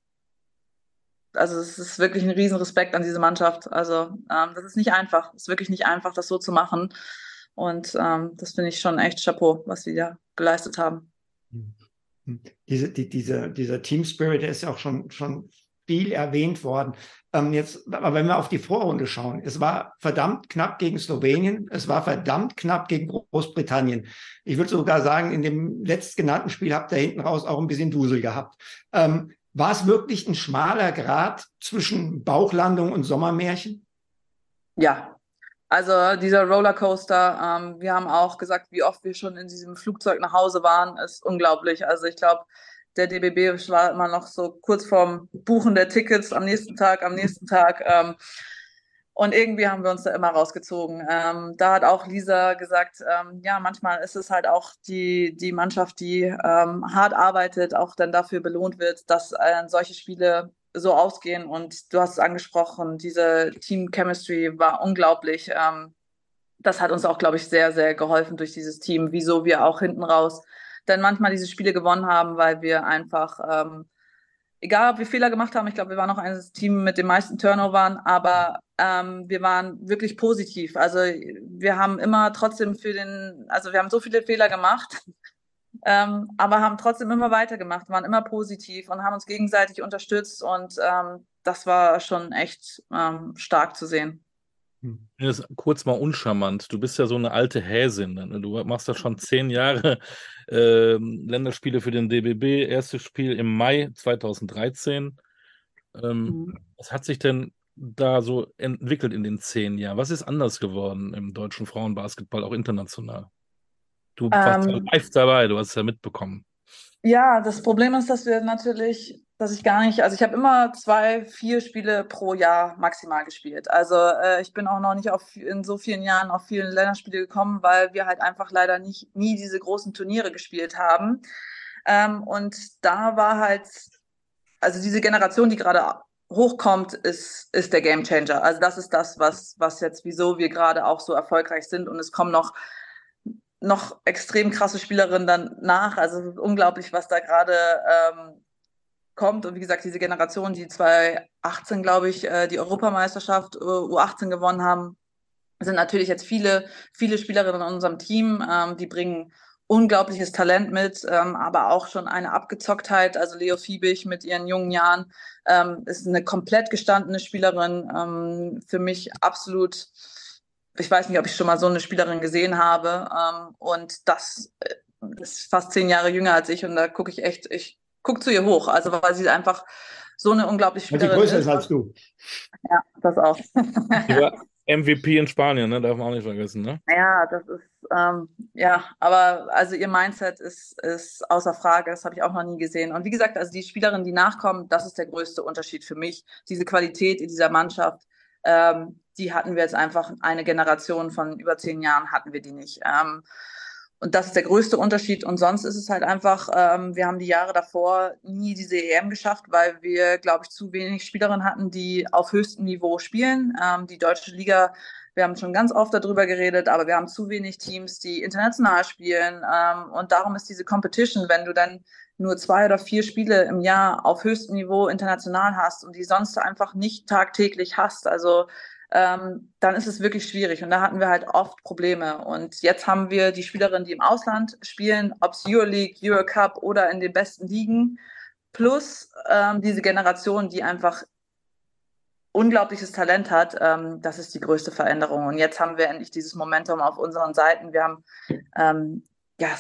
es ist wirklich ein Riesenrespekt an diese Mannschaft. Also das ist nicht einfach, es ist wirklich nicht einfach, das so zu machen. Und das finde ich schon echt Chapeau, was sie da geleistet haben. Dieser Team Spirit, der ist ja auch schon viel erwähnt worden. Aber wenn wir auf die Vorrunde schauen, es war verdammt knapp gegen Slowenien, es war verdammt knapp gegen Großbritannien. Ich würde sogar sagen, in dem letztgenannten Spiel habt ihr hinten raus auch ein bisschen Dusel gehabt. War es wirklich ein schmaler Grat zwischen Bauchlandung und Sommermärchen? Ja, also dieser Rollercoaster, wir haben auch gesagt, wie oft wir schon in diesem Flugzeug nach Hause waren, ist unglaublich. Also ich glaube, der DBB war immer noch so kurz vorm Buchen der Tickets am nächsten Tag. Und irgendwie haben wir uns da immer rausgezogen. Da hat auch Lisa gesagt, ja, manchmal ist es halt auch die Mannschaft, die hart arbeitet, auch dann dafür belohnt wird, dass solche Spiele so ausgehen. Und du hast es angesprochen, diese Team Chemistry war unglaublich. Das hat uns auch, glaube ich, sehr, sehr geholfen durch dieses Team, wieso wir auch hinten raus dann manchmal diese Spiele gewonnen haben, weil wir einfach, egal ob wir Fehler gemacht haben, ich glaube, wir waren auch eines Team mit den meisten Turnovern, aber wir waren wirklich positiv. Also wir haben immer trotzdem also wir haben so viele Fehler gemacht, aber haben trotzdem immer weitergemacht, waren immer positiv und haben uns gegenseitig unterstützt und das war schon echt stark zu sehen. Das ist kurz mal uncharmant. Du bist ja so eine alte Häsin. Ne? Du machst ja schon 10 Jahre Länderspiele für den DBB. Erstes Spiel im Mai 2013. Was hat sich denn da so entwickelt in den 10 Jahren? Was ist anders geworden im deutschen Frauenbasketball, auch international? Du warst ja Ähm, live dabei, du hast es ja mitbekommen. Ja, das Problem ist, dass ich gar nicht, also ich habe immer 2, 4 Spiele pro Jahr maximal gespielt. Also ich bin auch noch nicht in so vielen Jahren auf vielen Länderspiele gekommen, weil wir halt einfach leider nie diese großen Turniere gespielt haben. Und da war halt, also diese Generation, die gerade hochkommt, ist der Gamechanger. Also das ist das, was jetzt, wieso wir gerade auch so erfolgreich sind. Und es kommen noch extrem krasse Spielerinnen dann nach. Also es ist unglaublich, was da gerade kommt. Und wie gesagt, diese Generation, die 2018, glaube ich, die Europameisterschaft U18 gewonnen haben, sind natürlich jetzt viele Spielerinnen in unserem Team, die bringen unglaubliches Talent mit, aber auch schon eine Abgezocktheit. Also Leo Fiebig mit ihren jungen Jahren ist eine komplett gestandene Spielerin. Für mich absolut, ich weiß nicht, ob ich schon mal so eine Spielerin gesehen habe. Und das ist fast 10 Jahre jünger als ich. Und da ich gucke zu ihr hoch. Also weil sie einfach so eine unglaubliche Weil sie Spielerin größer ist. ist als du. Ja, das auch. Die war MVP in Spanien, ne? Darf man auch nicht vergessen, ne? Ja, das ist, ja, aber also ihr Mindset ist außer Frage, das habe ich auch noch nie gesehen. Und wie gesagt, also die Spielerinnen, die nachkommen, das ist der größte Unterschied für mich. Diese Qualität in dieser Mannschaft, die hatten wir jetzt einfach eine Generation von über 10 Jahren hatten wir die nicht. Und das ist der größte Unterschied. Und sonst ist es halt einfach, wir haben die Jahre davor nie diese EM geschafft, weil wir, glaube ich, zu wenig Spielerinnen hatten, die auf höchstem Niveau spielen. Die deutsche Liga, wir haben schon ganz oft darüber geredet, aber wir haben zu wenig Teams, die international spielen. Und darum ist diese Competition, wenn du dann nur 2 oder 4 Spiele im Jahr auf höchstem Niveau international hast und die sonst einfach nicht tagtäglich hast, also dann ist es wirklich schwierig. Und da hatten wir halt oft Probleme. Und jetzt haben wir die Spielerinnen, die im Ausland spielen, ob es Euroleague, Eurocup oder in den besten Ligen, plus diese Generation, die einfach unglaubliches Talent hat. Das ist die größte Veränderung. Und jetzt haben wir endlich dieses Momentum auf unseren Seiten. Wir haben, ja,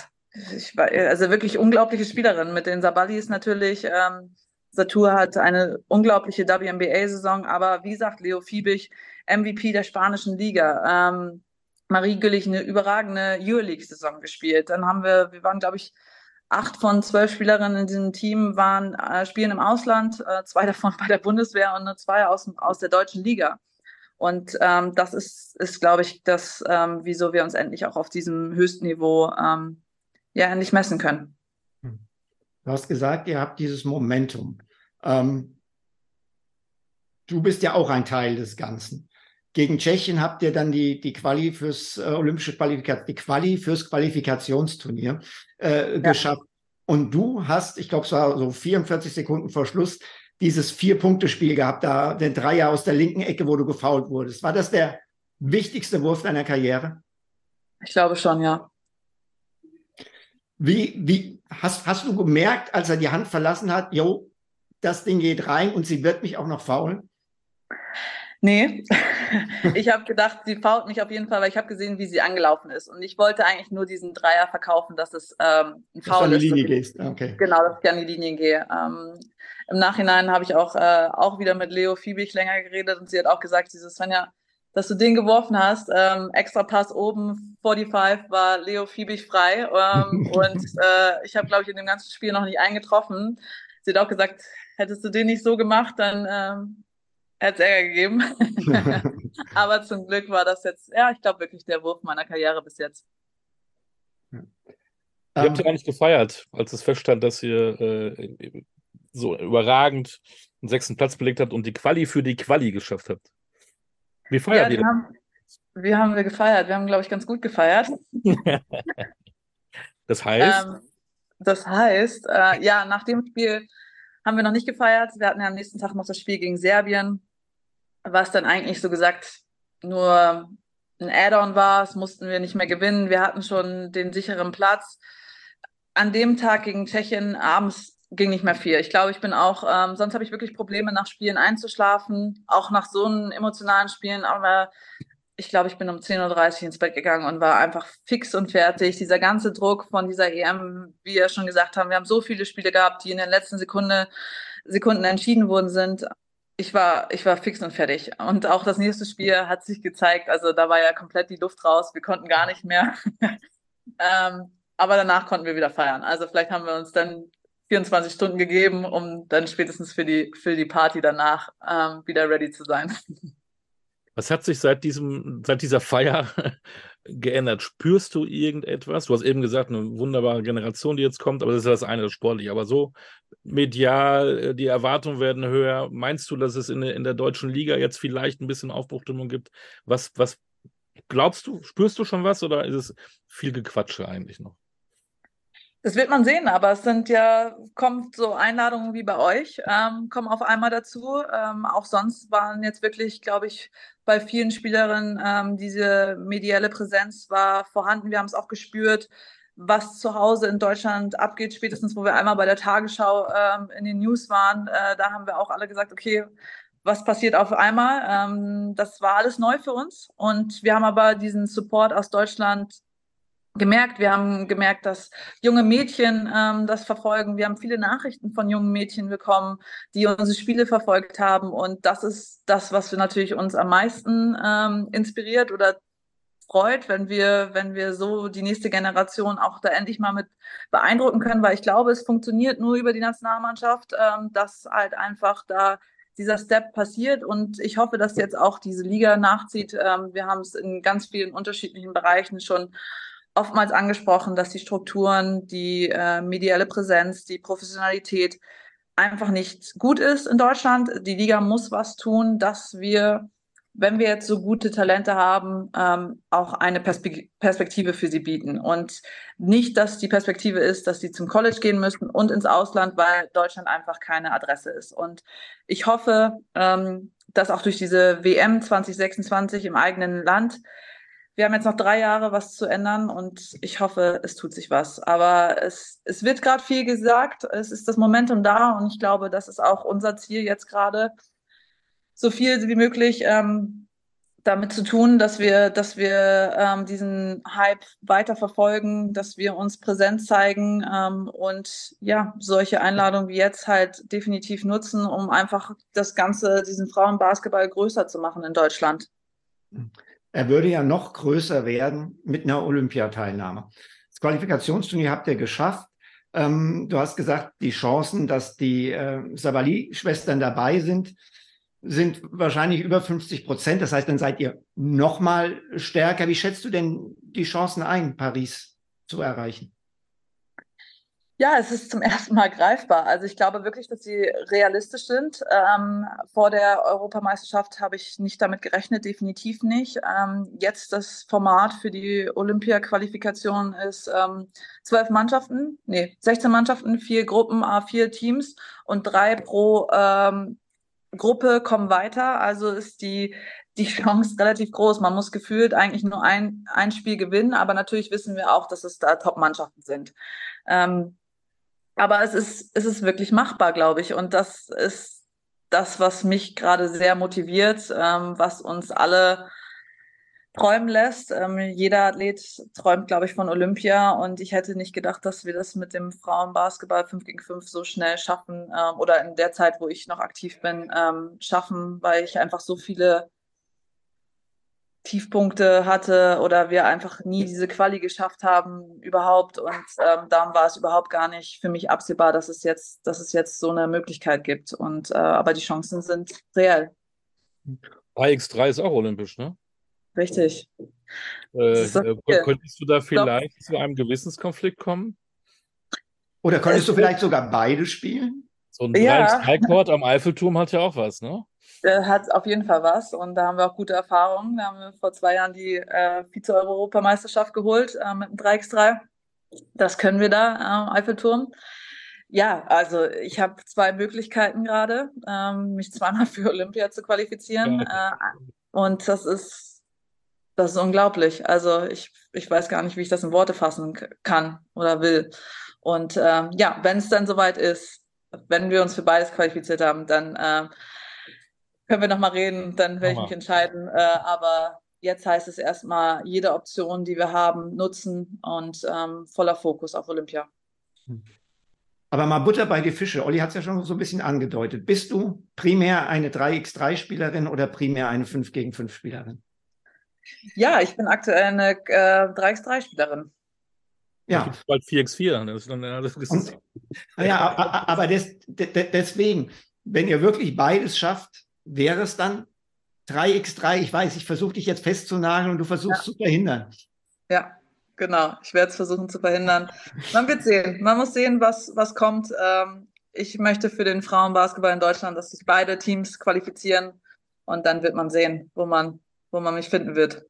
also wirklich unglaubliche Spielerinnen. Mit den Sabalis natürlich. Satur hat eine unglaubliche WNBA-Saison, aber wie gesagt, Leo Fiebig, MVP der spanischen Liga. Marie Güllich eine überragende Euroleague-Saison gespielt. Dann wir waren, glaube ich, 8 von 12 Spielerinnen in diesem Team spielen im Ausland, 2 davon bei der Bundeswehr und nur 2 aus der deutschen Liga. Und das ist, glaube ich, das, wieso wir uns endlich auch auf diesem höchsten Niveau ja endlich messen können. Du hast gesagt, ihr habt dieses Momentum. Du bist ja auch ein Teil des Ganzen. Gegen Tschechien habt ihr dann die Quali fürs Qualifikationsturnier geschafft. Und du hast, ich glaube, es war so 44 Sekunden vor Schluss, dieses 4-Punkte-Spiel gehabt, da den Dreier aus der linken Ecke, wo du gefoult wurdest. War das der wichtigste Wurf deiner Karriere? Ich glaube schon, ja. Wie hast du gemerkt, als er die Hand verlassen hat, jo, das Ding geht rein und sie wird mich auch noch faulen? Nee, ich habe gedacht, sie fault mich auf jeden Fall, weil ich habe gesehen, wie sie angelaufen ist. Und ich wollte eigentlich nur diesen Dreier verkaufen, dass es ein Dass du an Foul die ist. Linie gehst. Okay. Genau, dass ich an die Linie gehe. Im Nachhinein habe ich auch wieder mit Leo Fiebig länger geredet und sie hat auch gesagt, dieses Svenja, dass du den geworfen hast, extra Pass oben, 45 war Leo Fiebig frei und ich habe, glaube ich, in dem ganzen Spiel noch nicht eingetroffen. Sie hat auch gesagt, hättest du den nicht so gemacht, dann hätte es Ärger gegeben. Aber zum Glück war das jetzt, ja, ich glaube wirklich der Wurf meiner Karriere bis jetzt. Ihr habt ja gar nicht gefeiert, als es feststand, dass ihr so überragend den 6. Platz belegt habt und die Quali für die Quali geschafft habt. Wie feiert ihr Wie haben wir gefeiert? Wir haben, glaube ich, ganz gut gefeiert. Das heißt, Das heißt, ja, nach dem Spiel haben wir noch nicht gefeiert. Wir hatten ja am nächsten Tag noch das Spiel gegen Serbien, was dann eigentlich so gesagt nur ein Add-on war. Das mussten wir nicht mehr gewinnen. Wir hatten schon den sicheren Platz. An dem Tag gegen Tschechien abends ging nicht mehr viel. Ich glaube, ich bin auch, sonst habe ich wirklich Probleme, nach Spielen einzuschlafen, auch nach so einem emotionalen Spielen, aber ich glaube, ich bin um 10:30 Uhr ins Bett gegangen und war einfach fix und fertig. Dieser ganze Druck von dieser EM, wie wir schon gesagt haben, wir haben so viele Spiele gehabt, die in den letzten Sekunden entschieden worden sind. Ich war fix und fertig. Und auch das nächste Spiel hat sich gezeigt, also da war ja komplett die Luft raus, wir konnten gar nicht mehr. Aber danach konnten wir wieder feiern. Also vielleicht haben wir uns dann 24 Stunden gegeben, um dann spätestens für die Party danach wieder ready zu sein. was hat sich seit dieser Feier geändert? Spürst du irgendetwas? Du hast eben gesagt, eine wunderbare Generation, die jetzt kommt, aber das ist ja das eine, das Sportliche. Aber so medial, die Erwartungen werden höher. Meinst du, dass es in der deutschen Liga jetzt vielleicht ein bisschen Aufbruchstimmung gibt? Was glaubst du? Spürst du schon was oder ist es viel Gequatsche eigentlich noch? Das wird man sehen, aber kommt so Einladungen wie bei euch, kommen auf einmal dazu. Auch sonst waren jetzt wirklich, glaube ich, bei vielen Spielerinnen diese mediale Präsenz war vorhanden. Wir haben es auch gespürt, was zu Hause in Deutschland abgeht, spätestens wo wir einmal bei der Tagesschau in den News waren. Da haben wir auch alle gesagt, okay, was passiert auf einmal? Das war alles neu für uns und wir haben aber diesen Support aus Deutschland gemerkt. Wir haben gemerkt, dass junge Mädchen das verfolgen. Wir haben viele Nachrichten von jungen Mädchen bekommen, die unsere Spiele verfolgt haben. Und das ist das, was wir natürlich uns am meisten inspiriert oder freut, wenn wir so die nächste Generation auch da endlich mal mit beeindrucken können, weil ich glaube, es funktioniert nur über die Nationalmannschaft, dass halt einfach da dieser Step passiert und ich hoffe, dass jetzt auch diese Liga nachzieht. Wir haben es in ganz vielen unterschiedlichen Bereichen schon oftmals angesprochen, dass die Strukturen, die mediale Präsenz, die Professionalität einfach nicht gut ist in Deutschland. Die Liga muss was tun, dass wir, wenn wir jetzt so gute Talente haben, auch eine Perspektive für sie bieten. Und nicht, dass die Perspektive ist, dass sie zum College gehen müssen und ins Ausland, weil Deutschland einfach keine Adresse ist. Und ich hoffe, dass auch durch diese WM 2026 im eigenen Land wir haben jetzt noch 3 Jahre, was zu ändern und ich hoffe, es tut sich was. Aber es wird gerade viel gesagt, es ist das Momentum da und ich glaube, das ist auch unser Ziel jetzt gerade, so viel wie möglich damit zu tun, dass wir diesen Hype weiter verfolgen, dass wir uns präsent zeigen und ja, solche Einladungen wie jetzt halt definitiv nutzen, um einfach das Ganze, diesen Frauenbasketball größer zu machen in Deutschland. Er würde ja noch größer werden mit einer Olympiateilnahme. Das Qualifikationsturnier habt ihr geschafft. Du hast gesagt, die Chancen, dass die Sabali-Schwestern dabei sind wahrscheinlich über 50%. Das heißt, dann seid ihr noch mal stärker. Wie schätzt du denn die Chancen ein, Paris zu erreichen? Ja, es ist zum ersten Mal greifbar. Also ich glaube wirklich, dass sie realistisch sind. Vor der Europameisterschaft habe ich nicht damit gerechnet, definitiv nicht. Jetzt das Format für die Olympia-Qualifikation ist 16 Mannschaften, 4 Gruppen, 4 Teams und 3 pro Gruppe kommen weiter. Also ist die die Chance relativ groß. Man muss gefühlt eigentlich nur ein Spiel gewinnen, aber natürlich wissen wir auch, dass es da Top-Mannschaften sind. Aber es ist wirklich machbar, glaube ich. Und das ist das, was mich gerade sehr motiviert, was uns alle träumen lässt. Jeder Athlet träumt, glaube ich, von Olympia. Und ich hätte nicht gedacht, dass wir das mit dem Frauenbasketball 5 gegen 5 so schnell schaffen, oder in der Zeit, wo ich noch aktiv bin, schaffen, weil ich einfach so viele Tiefpunkte hatte oder wir einfach nie diese Quali geschafft haben überhaupt. Und darum war es überhaupt gar nicht für mich absehbar, dass es jetzt so eine Möglichkeit gibt. Und aber die Chancen sind reell. 3x3 ist auch olympisch, ne? Richtig. Das ist so viel. Könntest du da Ich glaub, vielleicht zu einem Gewissenskonflikt kommen? Oder könntest du es vielleicht sogar beide spielen? So ein Ja, 3x3-Court am Eiffelturm hat ja auch was, ne? hat auf jeden Fall was und da haben wir auch gute Erfahrungen. Da haben wir vor 2 Jahren die Vize-Europameisterschaft geholt mit dem 3x3. Das können wir da am Eiffelturm. Ja, also ich habe 2 Möglichkeiten gerade, mich zweimal für Olympia zu qualifizieren. Ja. Und das ist unglaublich. Also ich weiß gar nicht, wie ich das in Worte fassen kann oder will. Und ja, wenn es dann soweit ist, wenn wir uns für beides qualifiziert haben, dann können wir nochmal reden, dann werde ich mich Hammer. entscheiden. Aber jetzt heißt es erstmal, jede Option, die wir haben, nutzen und voller Fokus auf Olympia. Aber mal Butter bei die Fische. Olli hat es ja schon so ein bisschen angedeutet. Bist du primär eine 3x3-Spielerin oder primär eine 5 gegen 5 Spielerin? Ja, ich bin aktuell eine 3x3-Spielerin. Da Ja, gibt es bald 4x4. Das ist und, ja, aber deswegen, wenn ihr wirklich beides schafft, wäre es dann 3x3. Ich weiß, ich versuche dich jetzt festzunageln und du versuchst Ja, zu verhindern. ja, genau. Ich werde es versuchen zu verhindern. Man wird sehen. Man muss sehen, was kommt. Ich möchte für den Frauenbasketball in Deutschland, dass sich beide Teams qualifizieren und dann wird man sehen, wo man mich finden wird.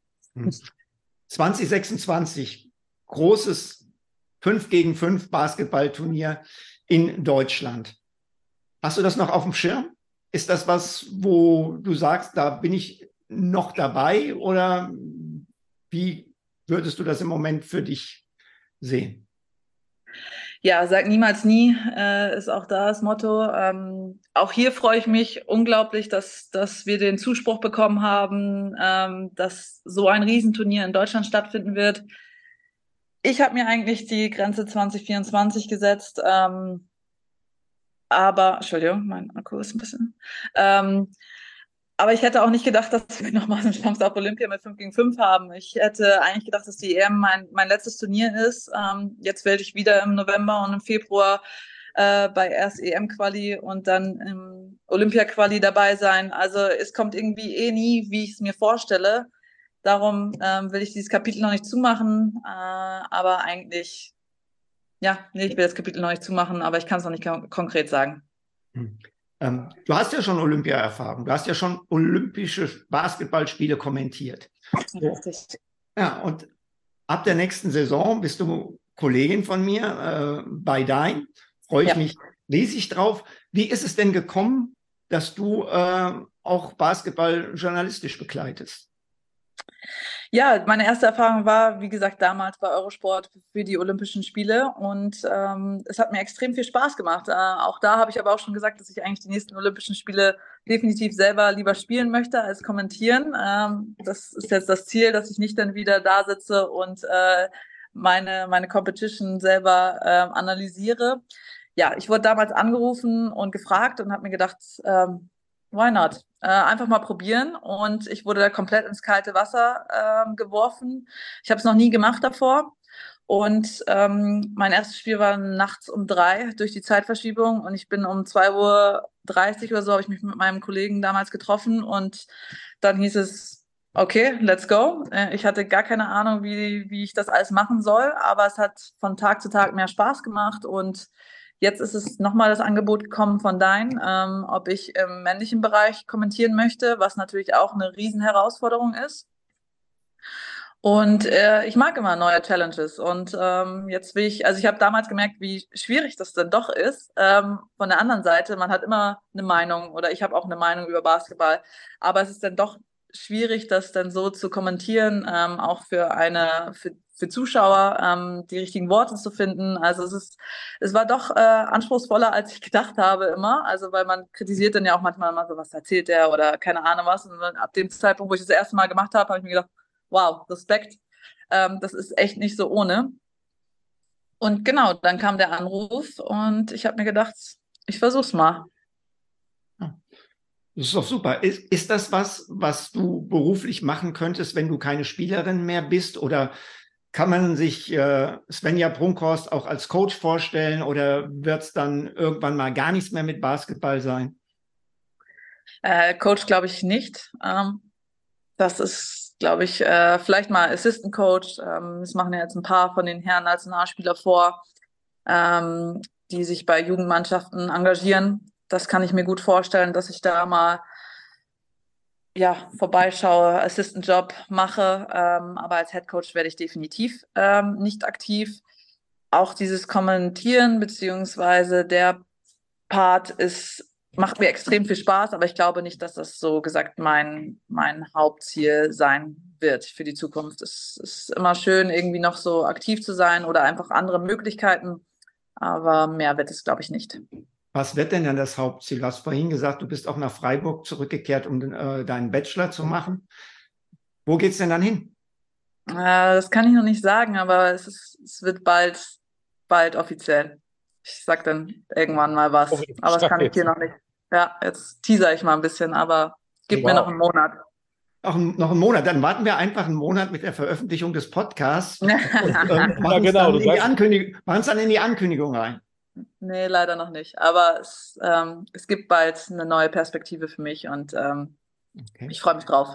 2026, großes 5 gegen 5 Basketballturnier in Deutschland. Hast du das noch auf dem Schirm? Ist das was, wo du sagst, da bin ich noch dabei oder wie würdest du das im Moment für dich sehen? Ja, sag niemals nie, ist auch da das Motto. Auch hier freue ich mich unglaublich, dass wir den Zuspruch bekommen haben, dass so ein Riesenturnier in Deutschland stattfinden wird. Ich habe mir eigentlich die Grenze 2024 gesetzt, aber, Entschuldigung, mein Akku ist ein bisschen. Aber ich hätte auch nicht gedacht, dass wir nochmal eine Chance auf Olympia mit 5 gegen 5 haben. Ich hätte eigentlich gedacht, dass die EM mein letztes Turnier ist. Jetzt werde ich wieder im November und im Februar bei erst EM-Quali und dann im Olympia-Quali dabei sein. Also es kommt irgendwie nie, wie ich es mir vorstelle. Darum will ich dieses Kapitel noch nicht zumachen. Aber eigentlich, ja, nee, ich will das Kapitel noch nicht zumachen, aber ich kann es noch nicht konkret sagen. Du hast ja schon Olympia-Erfahrung, du hast ja schon olympische Basketballspiele kommentiert. Richtig. Ja, und ab der nächsten Saison bist du Kollegin von mir bei Dein. Freue ich Ja. mich riesig drauf. Wie ist es denn gekommen, dass du auch Basketball journalistisch begleitest? Ja, meine erste Erfahrung war, wie gesagt, damals bei Eurosport für die Olympischen Spiele und es hat mir extrem viel Spaß gemacht. Auch da habe ich aber auch schon gesagt, dass ich eigentlich die nächsten Olympischen Spiele definitiv selber lieber spielen möchte als kommentieren. Das ist jetzt das Ziel, dass ich nicht dann wieder da sitze und meine Competition selber analysiere. Ja, ich wurde damals angerufen und gefragt und habe mir gedacht, why not? Einfach mal probieren und ich wurde da komplett ins kalte Wasser geworfen. Ich habe es noch nie gemacht davor und mein erstes Spiel war nachts um 3 durch die Zeitverschiebung und ich bin um 2:30 Uhr oder so, habe ich mich mit meinem Kollegen damals getroffen und dann hieß es, okay, let's go. Ich hatte gar keine Ahnung, wie ich das alles machen soll, aber es hat von Tag zu Tag mehr Spaß gemacht und jetzt ist es nochmal das Angebot gekommen von Dein, ob ich im männlichen Bereich kommentieren möchte, was natürlich auch eine Riesenherausforderung ist. Und ich mag immer neue Challenges. Und jetzt will ich, also ich habe damals gemerkt, wie schwierig das dann doch ist. Von der anderen Seite, man hat immer eine Meinung oder ich habe auch eine Meinung über Basketball, aber es ist dann doch schwierig, das dann so zu kommentieren, auch für Zuschauer, die richtigen Worte zu finden. Also es war doch anspruchsvoller, als ich gedacht habe immer. Also weil man kritisiert dann ja auch manchmal immer so, was erzählt der oder keine Ahnung was. Und dann ab dem Zeitpunkt, wo ich das erste Mal gemacht habe, habe ich mir gedacht, wow, Respekt. Das ist echt nicht so ohne. Und genau, dann kam der Anruf und ich habe mir gedacht, ich versuch's mal. Das ist doch super. Ist das was du beruflich machen könntest, wenn du keine Spielerin mehr bist? Oder kann man sich Svenja Brunkhorst auch als Coach vorstellen? Oder wird es dann irgendwann mal gar nichts mehr mit Basketball sein? Coach glaube ich nicht. Das ist, glaube ich, vielleicht mal Assistant Coach. Das machen ja jetzt ein paar von den Herren Nationalspieler vor, die sich bei Jugendmannschaften engagieren. Das kann ich mir gut vorstellen, dass ich da mal ja, vorbeischaue, Assistant-Job mache. Aber als Head Coach werde ich definitiv nicht aktiv. Auch dieses Kommentieren beziehungsweise der Part macht mir extrem viel Spaß, aber ich glaube nicht, dass das so gesagt mein Hauptziel sein wird für die Zukunft. Es ist immer schön, irgendwie noch so aktiv zu sein oder einfach andere Möglichkeiten, aber mehr wird es, glaube ich, nicht. Was wird denn dann das Hauptziel? Du hast vorhin gesagt, du bist auch nach Freiburg zurückgekehrt, um deinen Bachelor zu machen. Wo geht's denn dann hin? Das kann ich noch nicht sagen, aber es wird bald offiziell. Ich sag dann irgendwann mal was, aber das kann ich hier noch nicht. Ja, jetzt teaser ich mal ein bisschen, aber gib mir noch einen Monat. Noch einen Monat, dann warten wir einfach einen Monat mit der Veröffentlichung des Podcasts und Ja, genau, machen es dann in die Ankündigung rein. Nee, leider noch nicht. Aber es gibt bald eine neue Perspektive für mich und Okay. ich freue mich drauf.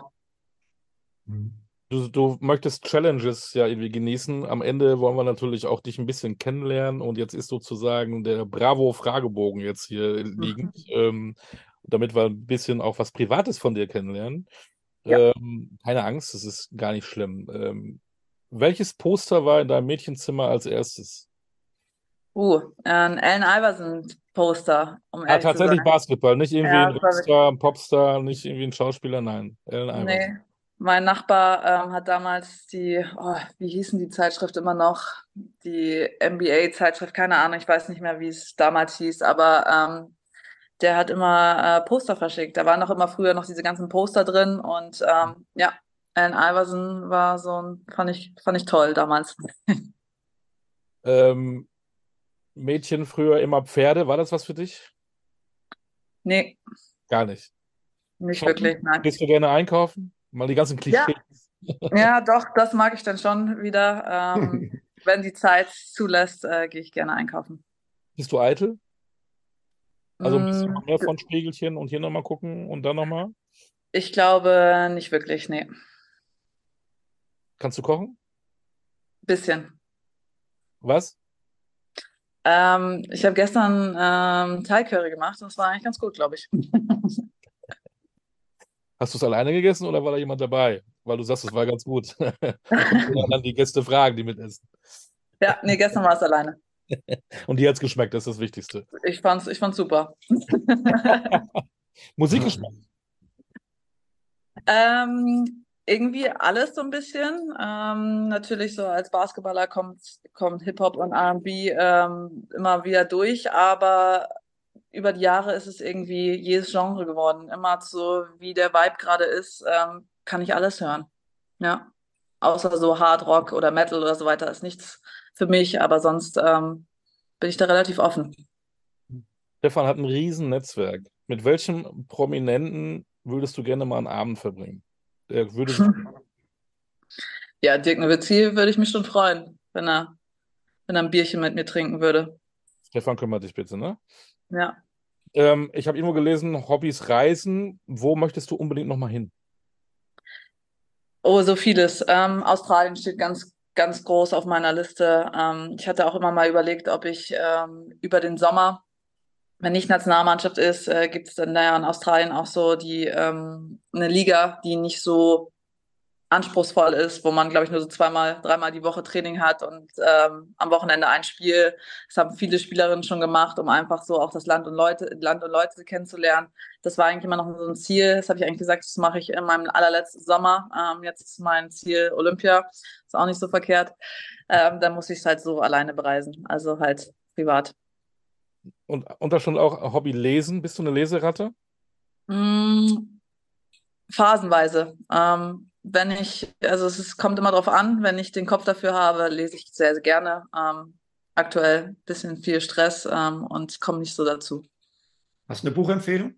Du möchtest Challenges ja irgendwie genießen. Am Ende wollen wir natürlich auch dich ein bisschen kennenlernen und jetzt ist sozusagen der Bravo-Fragebogen jetzt hier liegend, damit wir ein bisschen auch was Privates von dir kennenlernen. Ja. Keine Angst, es ist gar nicht schlimm. Welches Poster war in deinem Mädchenzimmer als erstes? Ein Allen Iverson-Poster, um ehrlich zu Tatsächlich sein. Basketball, nicht irgendwie Ja, ein Rockstar, ein Popstar, nicht irgendwie ein Schauspieler, nein. Allen Iverson. Nee, mein Nachbar hat damals wie hießen die Zeitschrift immer noch? Die NBA-Zeitschrift, keine Ahnung, ich weiß nicht mehr, wie es damals hieß, aber der hat immer Poster verschickt. Da waren noch immer früher noch diese ganzen Poster drin und ja, Allen Iverson war fand ich toll damals. Ähm, Mädchen früher immer Pferde, war das was für dich? Nee, Gar nicht. nicht Shoppen? wirklich, nein. Gehst du gerne einkaufen? Mal die ganzen Ja, Klischees. ja, doch, das mag ich dann schon wieder. Wenn die Zeit zulässt, gehe ich gerne einkaufen. Bist du eitel? Also ein bisschen Mm, mehr von Spiegelchen und hier nochmal gucken und dann nochmal? Ich glaube nicht wirklich, nee. Kannst du kochen? Bisschen. Was? Ich habe gestern Thai Curry gemacht und es war eigentlich ganz gut, glaube ich. Hast du es alleine gegessen oder war da jemand dabei? Weil du sagst, es war ganz gut. Dann die Gäste fragen, die mitessen. Ja, nee, gestern war es alleine. Und dir hat es geschmeckt, das ist das Wichtigste. Ich fand's super. Musikgeschmack. Irgendwie alles so ein bisschen. Natürlich so als Basketballer kommt Hip-Hop und R&B immer wieder durch, aber über die Jahre ist es irgendwie jedes Genre geworden. Immer so, wie der Vibe gerade ist, kann ich alles hören. Ja. Außer so Hard Rock oder Metal oder so weiter ist nichts für mich, aber sonst bin ich da relativ offen. Stefan hat ein riesen Netzwerk. Mit welchem Prominenten würdest du gerne mal einen Abend verbringen? Der würde sich Ja, Dirk Nowitzki würde ich mich schon freuen, wenn er ein Bierchen mit mir trinken würde. Stefan, kümmert dich bitte, ne? Ja. Ich habe irgendwo gelesen, Hobbys Reisen. Wo möchtest du unbedingt nochmal hin? Oh, so vieles. Australien steht ganz, ganz groß auf meiner Liste. Ich hatte auch immer mal überlegt, ob ich über den Sommer, wenn nicht Nationalmannschaft ist, gibt es dann da ja in Australien auch so eine Liga, die nicht so anspruchsvoll ist, wo man, glaube ich, nur so dreimal die Woche Training hat und am Wochenende ein Spiel. Das haben viele Spielerinnen schon gemacht, um einfach so auch das Land und Leute kennenzulernen. Das war eigentlich immer noch so ein Ziel. Das habe ich eigentlich gesagt, das mache ich in meinem allerletzten Sommer. Jetzt ist mein Ziel Olympia. Ist auch nicht so verkehrt. Dann muss ich es halt so alleine bereisen, also halt privat. Und da schon auch Hobby lesen. Bist du eine Leseratte? Phasenweise. Also kommt immer drauf an, wenn ich den Kopf dafür habe, lese ich sehr, sehr gerne. Aktuell ein bisschen viel Stress und komme nicht so dazu. Hast du eine Buchempfehlung?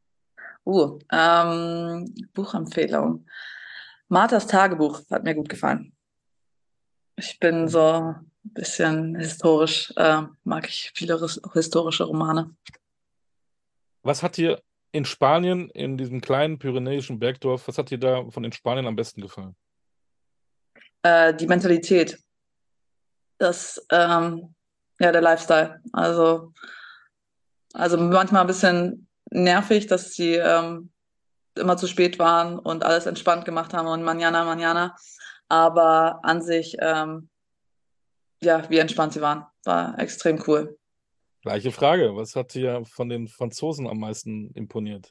Buchempfehlung. Marthas Tagebuch hat mir gut gefallen. Ich bin so ein bisschen historisch, mag ich viele historische Romane. Was hat dir in Spanien, in diesem kleinen pyrenäischen Bergdorf, was hat dir da von den Spaniern am besten gefallen? Die Mentalität, der Lifestyle. Also manchmal ein bisschen nervig, dass sie immer zu spät waren und alles entspannt gemacht haben und mañana. Aber an sich, wie entspannt sie waren, war extrem cool. Gleiche Frage. Was hat dir von den Franzosen am meisten imponiert?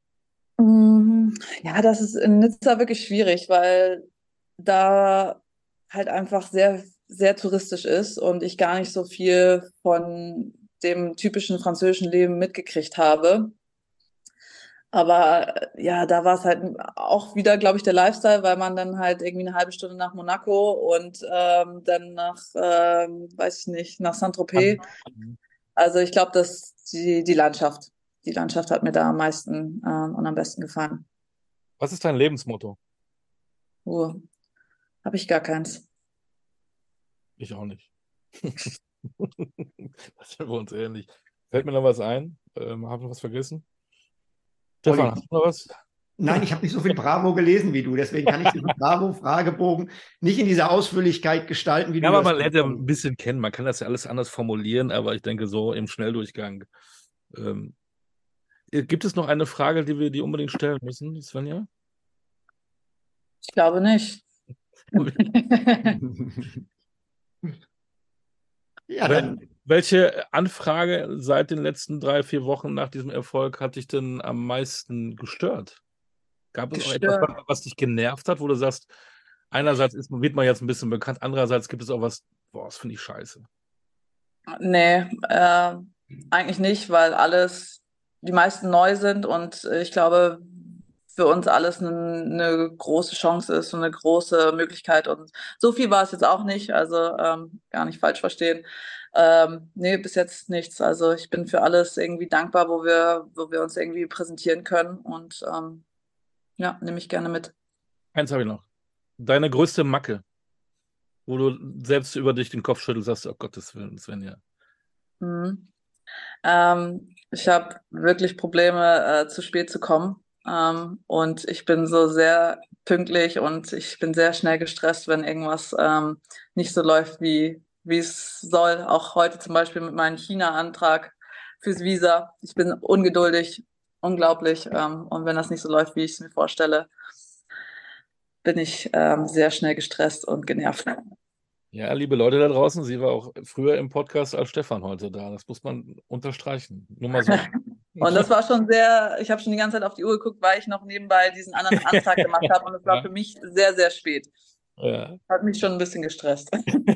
Ja, das ist in Nizza wirklich schwierig, weil da halt einfach sehr, sehr touristisch ist und ich gar nicht so viel von dem typischen französischen Leben mitgekriegt habe. Aber ja, da war es halt auch wieder, glaube ich, der Lifestyle, weil man dann halt irgendwie eine halbe Stunde nach Monaco und dann weiß ich nicht, nach Saint-Tropez. Also ich glaube, dass die Landschaft. Die Landschaft hat mir da am meisten und am besten gefallen. Was ist dein Lebensmotto? Habe ich gar keins. Ich auch nicht. Das sind wir uns ähnlich. Fällt mir noch was ein? Habe ich was vergessen? Stefan, hast du noch was? Nein, ich habe nicht so viel Bravo gelesen wie du, deswegen kann ich diesen Bravo-Fragebogen nicht in dieser Ausführlichkeit gestalten, wie Ja, du aber das man lernt ja ein bisschen kennen. Man kann das ja alles anders formulieren, aber ich denke so im Schnelldurchgang. Gibt es noch eine Frage, die wir dir unbedingt stellen müssen, Svenja? Ich glaube nicht. Ja, dann. Welche Anfrage seit den letzten 3, 4 Wochen nach diesem Erfolg hat dich denn am meisten gestört? Gab es auch etwas, was dich genervt hat, wo du sagst, einerseits wird man jetzt ein bisschen bekannt, andererseits gibt es auch was, boah, das finde ich scheiße. Nee, eigentlich nicht, weil die meisten neu sind und ich glaube, für uns alles eine große Chance ist und eine große Möglichkeit. Und so viel war es jetzt auch nicht, also gar nicht falsch verstehen. Nee, bis jetzt nichts. Also ich bin für alles irgendwie dankbar, wo wir uns irgendwie präsentieren können und nehme ich gerne mit. Eins habe ich noch. Deine größte Macke, wo du selbst über dich den Kopf schüttelst, sagst, oh Gottes Willen, Svenja. Ich habe wirklich Probleme, zu spät zu kommen. Und ich bin so sehr pünktlich und ich bin sehr schnell gestresst, wenn irgendwas nicht so läuft, wie es soll. Auch heute zum Beispiel mit meinem China-Antrag fürs Visa. Ich bin ungeduldig, unglaublich. Und wenn das nicht so läuft, wie ich es mir vorstelle, bin ich sehr schnell gestresst und genervt. Ja, liebe Leute da draußen, sie war auch früher im Podcast als Stefan heute da. Das muss man unterstreichen. Nur mal so. Und das war schon ich habe schon die ganze Zeit auf die Uhr geguckt, weil ich noch nebenbei diesen anderen Antrag gemacht habe und es war für mich sehr, sehr spät. Ja. Hat mich schon ein bisschen gestresst.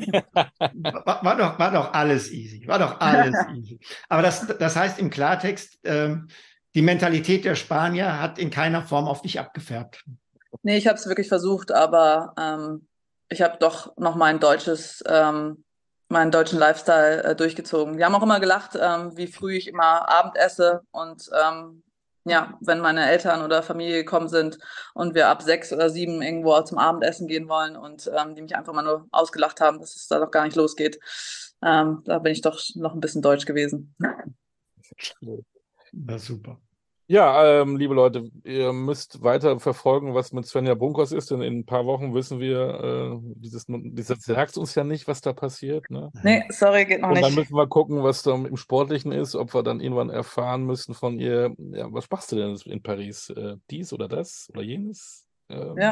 War doch alles easy. War doch alles easy. Aber das heißt im Klartext, die Mentalität der Spanier hat in keiner Form auf dich abgefärbt. Nee, ich habe es wirklich versucht, aber ich habe doch noch meinen deutschen Lifestyle durchgezogen. Die haben auch immer gelacht, wie früh ich immer Abend esse und wenn meine Eltern oder Familie gekommen sind und wir ab 6 oder 7 irgendwo zum Abendessen gehen wollen und die mich einfach mal nur ausgelacht haben, dass es da doch gar nicht losgeht. Da bin ich doch noch ein bisschen deutsch gewesen. Na super. Ja, liebe Leute, ihr müsst weiter verfolgen, was mit Svenja Bunkers ist, denn in ein paar Wochen wissen wir, das sagt uns ja nicht, was da passiert. Ne? Nee, sorry, geht noch Und nicht. dann müssen wir gucken, was da im Sportlichen ist, ob wir dann irgendwann erfahren müssen von ihr, ja, was machst du denn in Paris? Dies oder das oder jenes? Ja,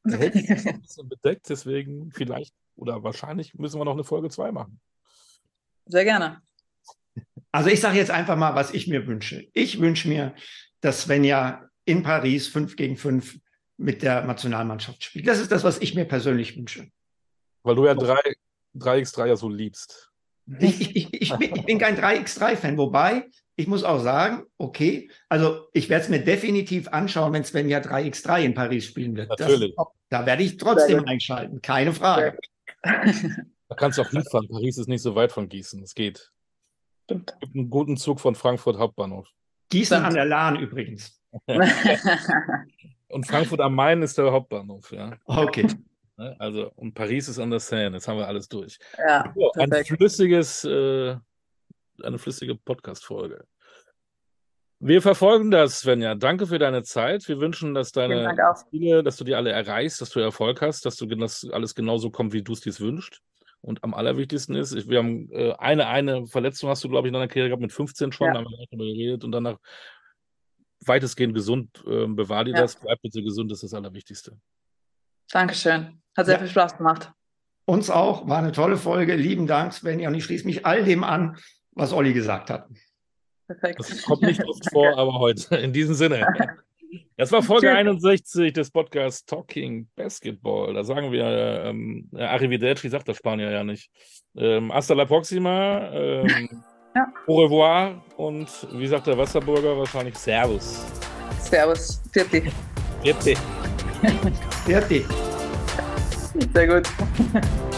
Der hält sich ein bisschen bedeckt, deswegen vielleicht oder wahrscheinlich müssen wir noch eine Folge 2 machen. Sehr gerne. Also ich sage jetzt einfach mal, was ich mir wünsche. Ich wünsche mir, dass Svenja in Paris 5 gegen 5 mit der Nationalmannschaft spielt. Das ist das, was ich mir persönlich wünsche. Weil du ja 3x3 ja so liebst. Ich bin kein 3x3-Fan, wobei ich muss auch sagen, okay, also ich werde es mir definitiv anschauen, wenn Svenja 3x3 in Paris spielen wird. Natürlich. Da werde ich trotzdem einschalten, keine Frage. Da kannst du auch hinfahren. Paris ist nicht so weit von Gießen. Es geht. Stimmt. Es gibt einen guten Zug von Frankfurt Hauptbahnhof. Gießen an der Lahn übrigens. Und Frankfurt am Main ist der Hauptbahnhof, ja. Okay. Also, und Paris ist an der Seine. Jetzt haben wir alles durch. Ja, So, perfekt. eine flüssige Podcast-Folge. Wir verfolgen das, Svenja. Danke für deine Zeit. Wir wünschen, dass Vielen Dank deine auch. Ziele, dass du die alle erreichst, dass du Erfolg hast, dass das alles genauso kommt, wie du es dir wünschst. Und am allerwichtigsten ist, wir haben eine Verletzung hast du, glaube ich, in deiner Karriere gehabt, mit 15 schon, Ja. da haben wir gleich drüber geredet und danach weitestgehend gesund. Bewahr dir das, bleib bitte gesund, das ist das Allerwichtigste. Dankeschön. Hat sehr viel Spaß gemacht. Uns auch, war eine tolle Folge. Lieben Dank, Svenja. Und ich schließe mich all dem an, was Olli gesagt hat. Perfekt. Das kommt nicht oft vor, aber heute. In diesem Sinne. Das war Folge 61 des Podcasts Talking Basketball. Da sagen wir Arrivederci, sagt der Spanier ja nicht. Hasta la próxima. Au revoir. Und wie sagt der Wasserburger? Wahrscheinlich Servus. Servus. Vierte. Fertig. Sehr gut.